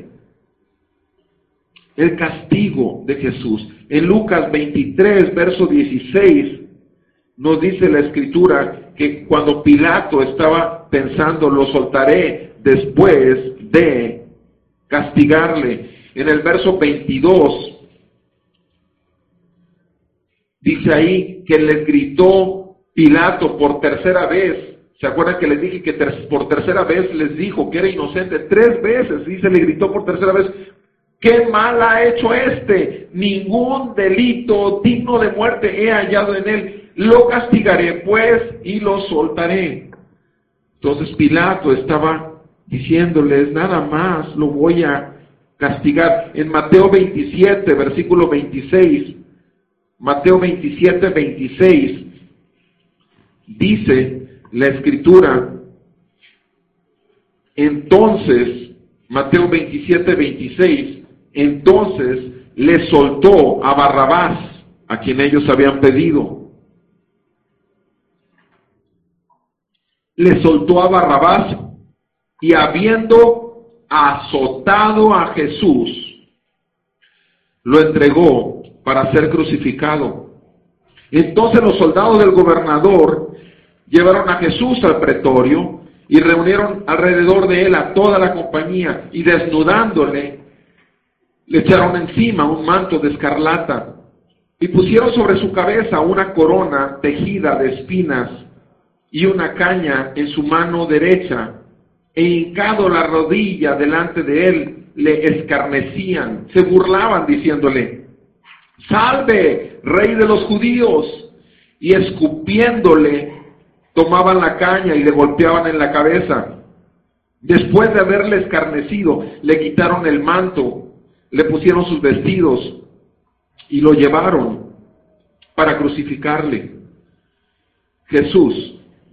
[SPEAKER 2] El castigo de Jesús. En Lucas veintitrés, verso dieciséis, nos dice la Escritura que cuando Pilato estaba pensando, lo soltaré después de castigarle. En el verso veintidós, dice ahí que les gritó Pilato por tercera vez, ¿se acuerdan que les dije que ter- por tercera vez les dijo que era inocente? Tres veces, dice, le gritó por tercera vez, ¿qué mal ha hecho este? Ningún delito digno de muerte he hallado en él. Lo castigaré pues y lo soltaré. Entonces Pilato estaba diciéndoles, nada más lo voy a castigar. En Mateo veintisiete, versículo veintiséis, Mateo veintisiete, veintiséis, dice la Escritura, entonces, Mateo veintisiete, veintiséis, entonces le soltó a Barrabás, a quien ellos habían pedido. Le soltó a Barrabás y habiendo azotado a Jesús, lo entregó para ser crucificado. Entonces los soldados del gobernador llevaron a Jesús al pretorio y reunieron alrededor de él a toda la compañía y desnudándole, le echaron encima un manto de escarlata y pusieron sobre su cabeza una corona tejida de espinas y una caña en su mano derecha, e hincado la rodilla delante de él, le escarnecían, se burlaban diciéndole, ¡salve, rey de los judíos! Y escupiéndole, tomaban la caña y le golpeaban en la cabeza. Después de haberle escarnecido, le quitaron el manto, le pusieron sus vestidos y lo llevaron para crucificarle. Jesús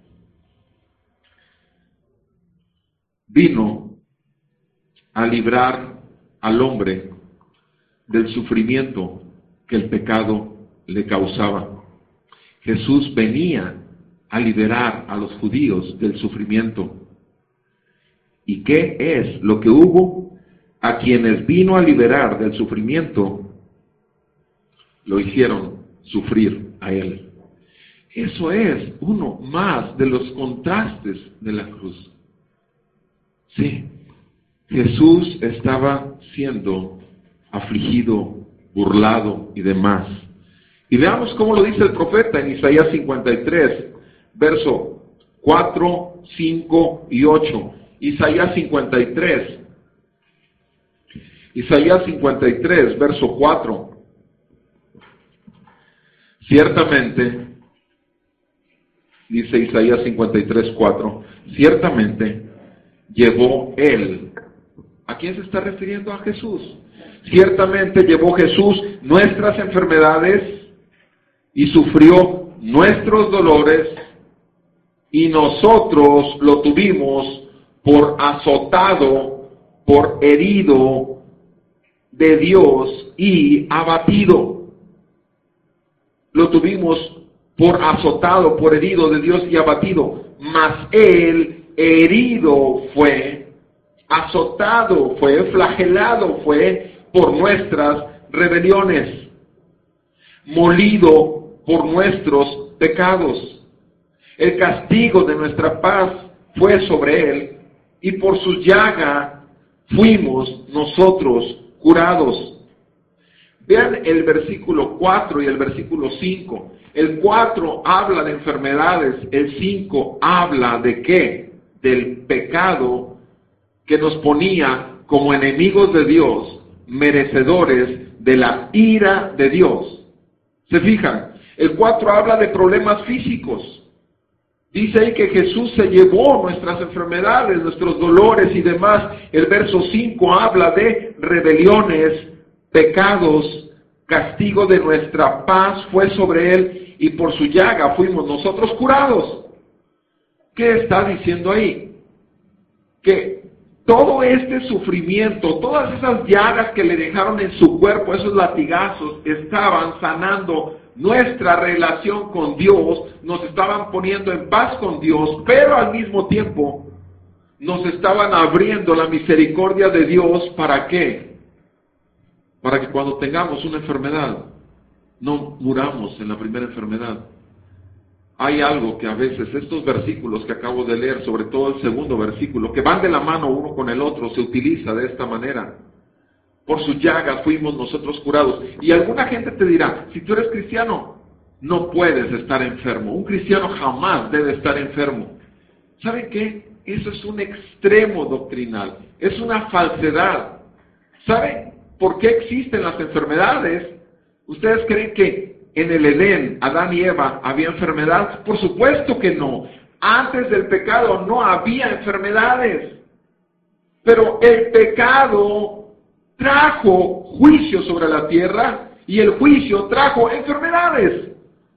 [SPEAKER 2] vino a librar al hombre del sufrimiento que el pecado le causaba. Jesús venía a liberar a los judíos del sufrimiento. ¿Y qué es lo que hubo? A quienes vino a liberar del sufrimiento, lo hicieron sufrir a él. Eso es uno más de los contrastes de la cruz. Sí, Jesús estaba siendo afligido, burlado y demás. Y veamos cómo lo dice el profeta en Isaías cincuenta y tres, verso cuatro, cinco y ocho. Isaías cincuenta y tres. Isaías cincuenta y tres, verso cuatro. Ciertamente, dice Isaías cincuenta y tres, cuatro, ciertamente llevó él. ¿A quién se está refiriendo? A Jesús. Ciertamente llevó Jesús nuestras enfermedades y sufrió nuestros dolores, y nosotros lo tuvimos por azotado, por herido de Dios y abatido. Lo tuvimos por azotado, por herido de Dios y abatido, mas él herido fue, azotado fue, flagelado fue por nuestras rebeliones, molido por nuestros pecados. El castigo de nuestra paz fue sobre él, y por su llaga fuimos nosotros curados. Vean el versículo cuatro y el versículo cinco. El cuatro habla de enfermedades, el cinco habla de ¿qué? Del pecado que nos ponía como enemigos de Dios, merecedores de la ira de Dios. ¿Se fijan? El cuatro habla de problemas físicos. Dice ahí que Jesús se llevó nuestras enfermedades, nuestros dolores y demás. El verso cinco habla de rebeliones, pecados, castigo de nuestra paz fue sobre él, y por su llaga fuimos nosotros curados. ¿Qué está diciendo ahí? Que todo este sufrimiento, todas esas llagas que le dejaron en su cuerpo, esos latigazos, estaban sanando nuestra relación con Dios, nos estaban poniendo en paz con Dios, pero al mismo tiempo nos estaban abriendo la misericordia de Dios. ¿Para qué? Para que cuando tengamos una enfermedad, no muramos en la primera enfermedad. Hay algo que a veces estos versículos que acabo de leer, sobre todo el segundo versículo, que van de la mano uno con el otro, se utiliza de esta manera. Por su llaga fuimos nosotros curados. Y alguna gente te dirá, si tú eres cristiano, no puedes estar enfermo. Un cristiano jamás debe estar enfermo. ¿Saben qué? Eso es un extremo doctrinal. Es una falsedad. ¿Saben por qué existen las enfermedades? ¿Ustedes creen que en el Edén, Adán y Eva, había enfermedad? Por supuesto que no. Antes del pecado no había enfermedades. Pero el pecado trajo juicio sobre la tierra y el juicio trajo enfermedades.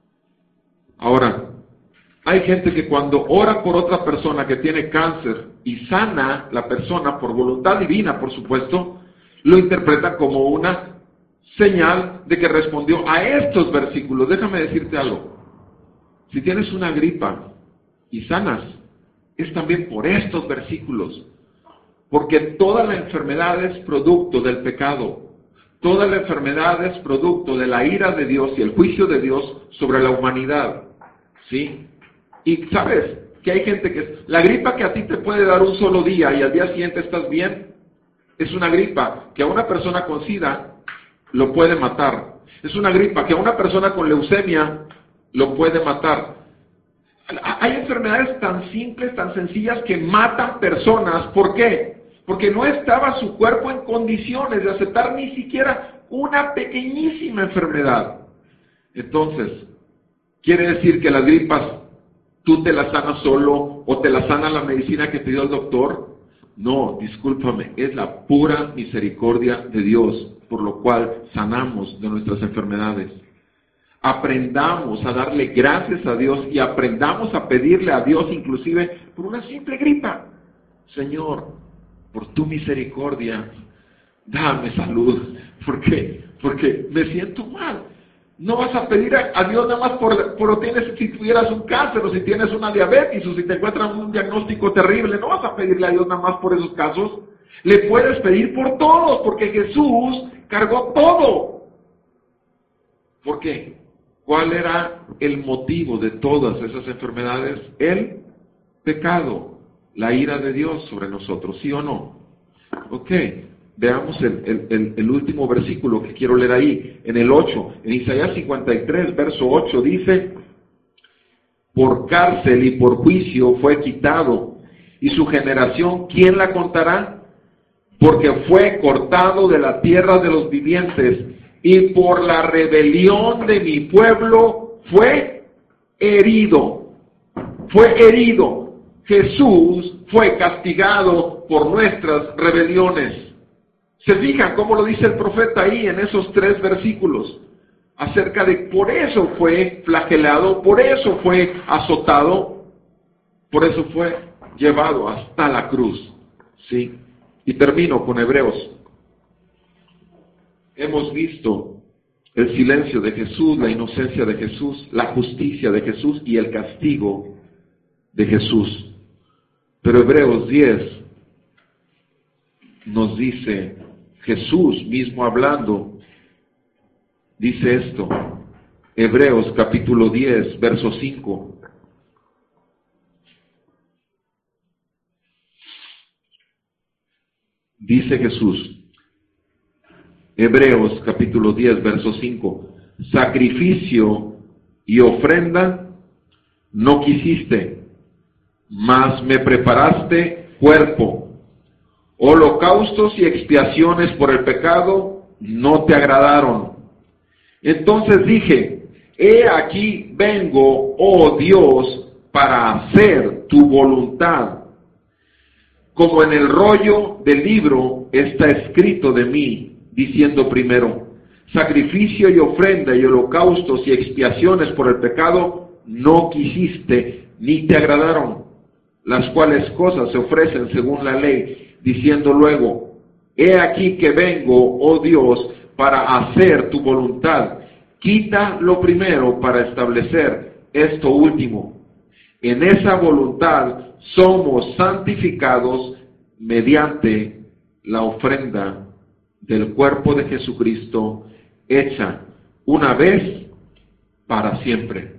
[SPEAKER 2] Ahora, hay gente que cuando ora por otra persona que tiene cáncer y sana la persona por voluntad divina, por supuesto, lo interpretan como una señal de que respondió a estos versículos. Déjame decirte algo. Si tienes una gripa y sanas, es también por estos versículos. Porque toda la enfermedad es producto del pecado. Toda la enfermedad es producto de la ira de Dios y el juicio de Dios sobre la humanidad. ¿Sí? Y sabes que hay gente que... La gripa que a ti te puede dar un solo día y al día siguiente estás bien, es una gripa que a una persona con SIDA lo puede matar. Es una gripa que a una persona con leucemia lo puede matar. Hay enfermedades tan simples, tan sencillas que matan personas. ¿Por qué? Porque no estaba su cuerpo en condiciones de aceptar ni siquiera una pequeñísima enfermedad. Entonces, ¿quiere decir que las gripas tú te las sanas solo o te las sana la medicina que te dio el doctor? No, discúlpame, es la pura misericordia de Dios, por lo cual sanamos de nuestras enfermedades. Aprendamos a darle gracias a Dios y aprendamos a pedirle a Dios inclusive por una simple gripa. Señor, por tu misericordia, dame salud. ¿Por qué? Porque me siento mal. No vas a pedir a, a Dios nada más por, por tienes, si tuvieras un cáncer o si tienes una diabetes o si te encuentran un diagnóstico terrible. No vas a pedirle a Dios nada más por esos casos. Le puedes pedir por todos, porque Jesús cargó todo. ¿Por qué? ¿Cuál era el motivo de todas esas enfermedades? El pecado, la ira de Dios sobre nosotros, ¿sí o no? Ok, veamos el, el, el, el último versículo que quiero leer ahí, en el ocho, en Isaías cincuenta y tres, verso ocho, dice: por cárcel y por juicio fue quitado, y su generación, ¿quién la contará? Porque fue cortado de la tierra de los vivientes, y por la rebelión de mi pueblo fue herido. Fue herido. Jesús fue castigado por nuestras rebeliones. ¿Se fijan cómo lo dice el profeta ahí en esos tres versículos? Acerca de por eso fue flagelado, por eso fue azotado, por eso fue llevado hasta la cruz. ¿Sí? Y termino con Hebreos. Hemos visto el silencio de Jesús, la inocencia de Jesús, la justicia de Jesús y el castigo de Jesús. Pero Hebreos diez nos dice, Jesús mismo hablando, dice esto, Hebreos capítulo diez, verso cinco. Dice Jesús, Hebreos capítulo diez, verso cinco, sacrificio y ofrenda no quisiste, mas me preparaste cuerpo. Holocaustos y expiaciones por el pecado no te agradaron. Entonces dije, he aquí vengo, oh Dios, para hacer tu voluntad. Como en el rollo del libro está escrito de mí, diciendo primero, sacrificio y ofrenda y holocaustos y expiaciones por el pecado no quisiste ni te agradaron, las cuales cosas se ofrecen según la ley, diciendo luego, he aquí que vengo, oh Dios, para hacer tu voluntad. Quita lo primero para establecer esto último. En esa voluntad somos santificados mediante la ofrenda del cuerpo de Jesucristo, hecha una vez para siempre.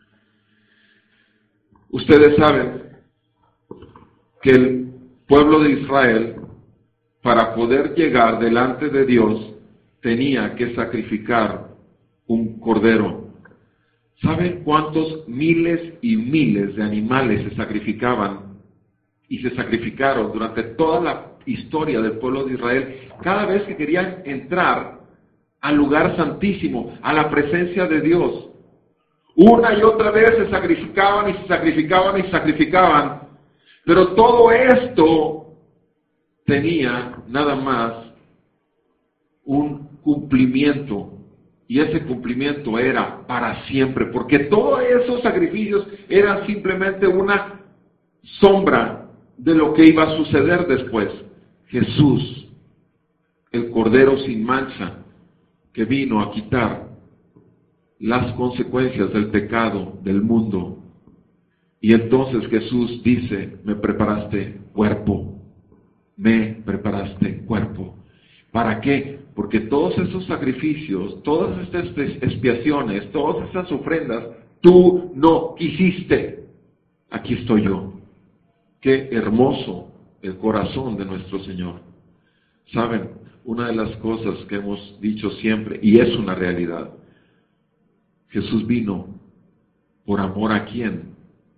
[SPEAKER 2] Ustedes saben que el pueblo de Israel, para poder llegar delante de Dios, tenía que sacrificar un cordero. ¿Saben cuántos miles y miles de animales se sacrificaban y se sacrificaron durante toda la historia del pueblo de Israel? Cada vez que querían entrar al lugar santísimo, a la presencia de Dios, una y otra vez se sacrificaban y se sacrificaban y se sacrificaban. Pero todo esto tenía nada más un cumplimiento. Y ese cumplimiento era para siempre, porque todos esos sacrificios eran simplemente una sombra de lo que iba a suceder después. Jesús, el Cordero sin mancha, que vino a quitar las consecuencias del pecado del mundo. Y entonces Jesús dice, me preparaste cuerpo, me preparaste cuerpo. ¿Para qué? Porque todos esos sacrificios, todas estas expiaciones, todas estas ofrendas, tú no quisiste. Aquí estoy yo. Qué hermoso el corazón de nuestro Señor. Saben, una de las cosas que hemos dicho siempre, y es una realidad, Jesús vino por amor a quién.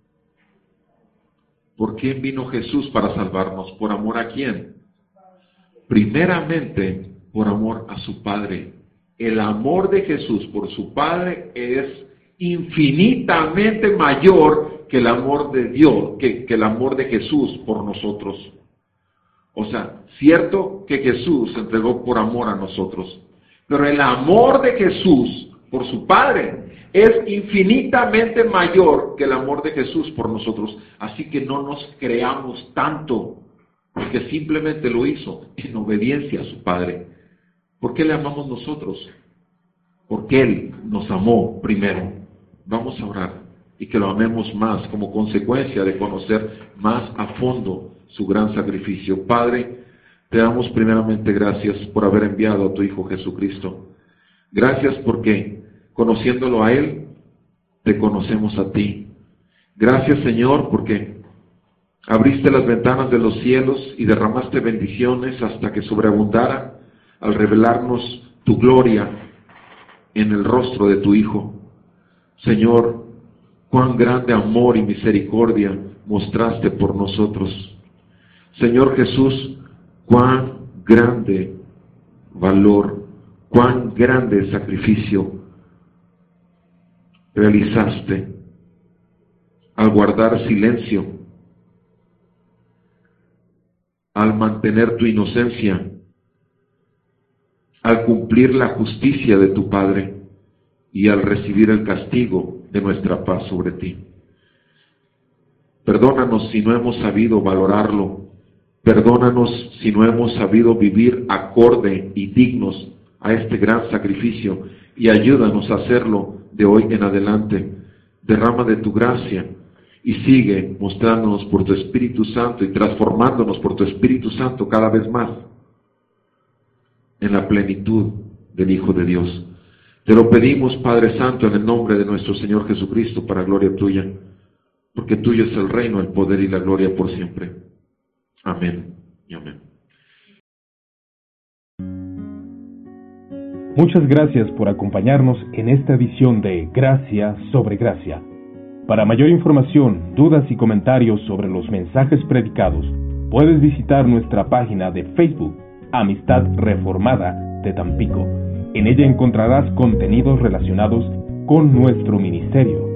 [SPEAKER 2] ¿Por quién vino Jesús para salvarnos? ¿Por amor a quién? Primeramente, por amor a su Padre. El amor de Jesús por su Padre es infinitamente mayor que el amor de Dios, que, que el amor de Jesús por nosotros. O sea, cierto que Jesús se entregó por amor a nosotros, pero el amor de Jesús por su Padre es infinitamente mayor que el amor de Jesús por nosotros. Así que no nos creamos tanto, porque simplemente lo hizo en obediencia a su Padre. ¿Por qué le amamos nosotros? Porque Él nos amó primero. Vamos a orar y que lo amemos más como consecuencia de conocer más a fondo su gran sacrificio. Padre, te damos primeramente gracias por haber enviado a tu Hijo Jesucristo. Gracias porque, conociéndolo a Él, te conocemos a ti. Gracias, Señor, porque abriste las ventanas de los cielos y derramaste bendiciones hasta que sobreabundara al revelarnos tu gloria en el rostro de tu Hijo. Señor, cuán grande amor y misericordia mostraste por nosotros. Señor Jesús, cuán grande valor, cuán grande sacrificio realizaste al guardar silencio, al mantener tu inocencia, al cumplir la justicia de tu Padre y al recibir el castigo de nuestra paz sobre ti. Perdónanos si no hemos sabido valorarlo. Perdónanos si no hemos sabido vivir acorde y dignos a este gran sacrificio, y ayúdanos a hacerlo de hoy en adelante. Derrama de tu gracia y sigue mostrándonos por tu Espíritu Santo y transformándonos por tu Espíritu Santo cada vez más en la plenitud del Hijo de Dios. Te lo pedimos, Padre Santo, en el nombre de nuestro Señor Jesucristo, para gloria tuya, porque tuyo es el reino, el poder y la gloria por siempre. Amén y amén.
[SPEAKER 1] Muchas gracias por acompañarnos en esta edición de Gracia sobre Gracia. Para mayor información, dudas y comentarios sobre los mensajes predicados, puedes visitar nuestra página de Facebook, Amistad Reformada de Tampico. En ella encontrarás contenidos relacionados con nuestro ministerio.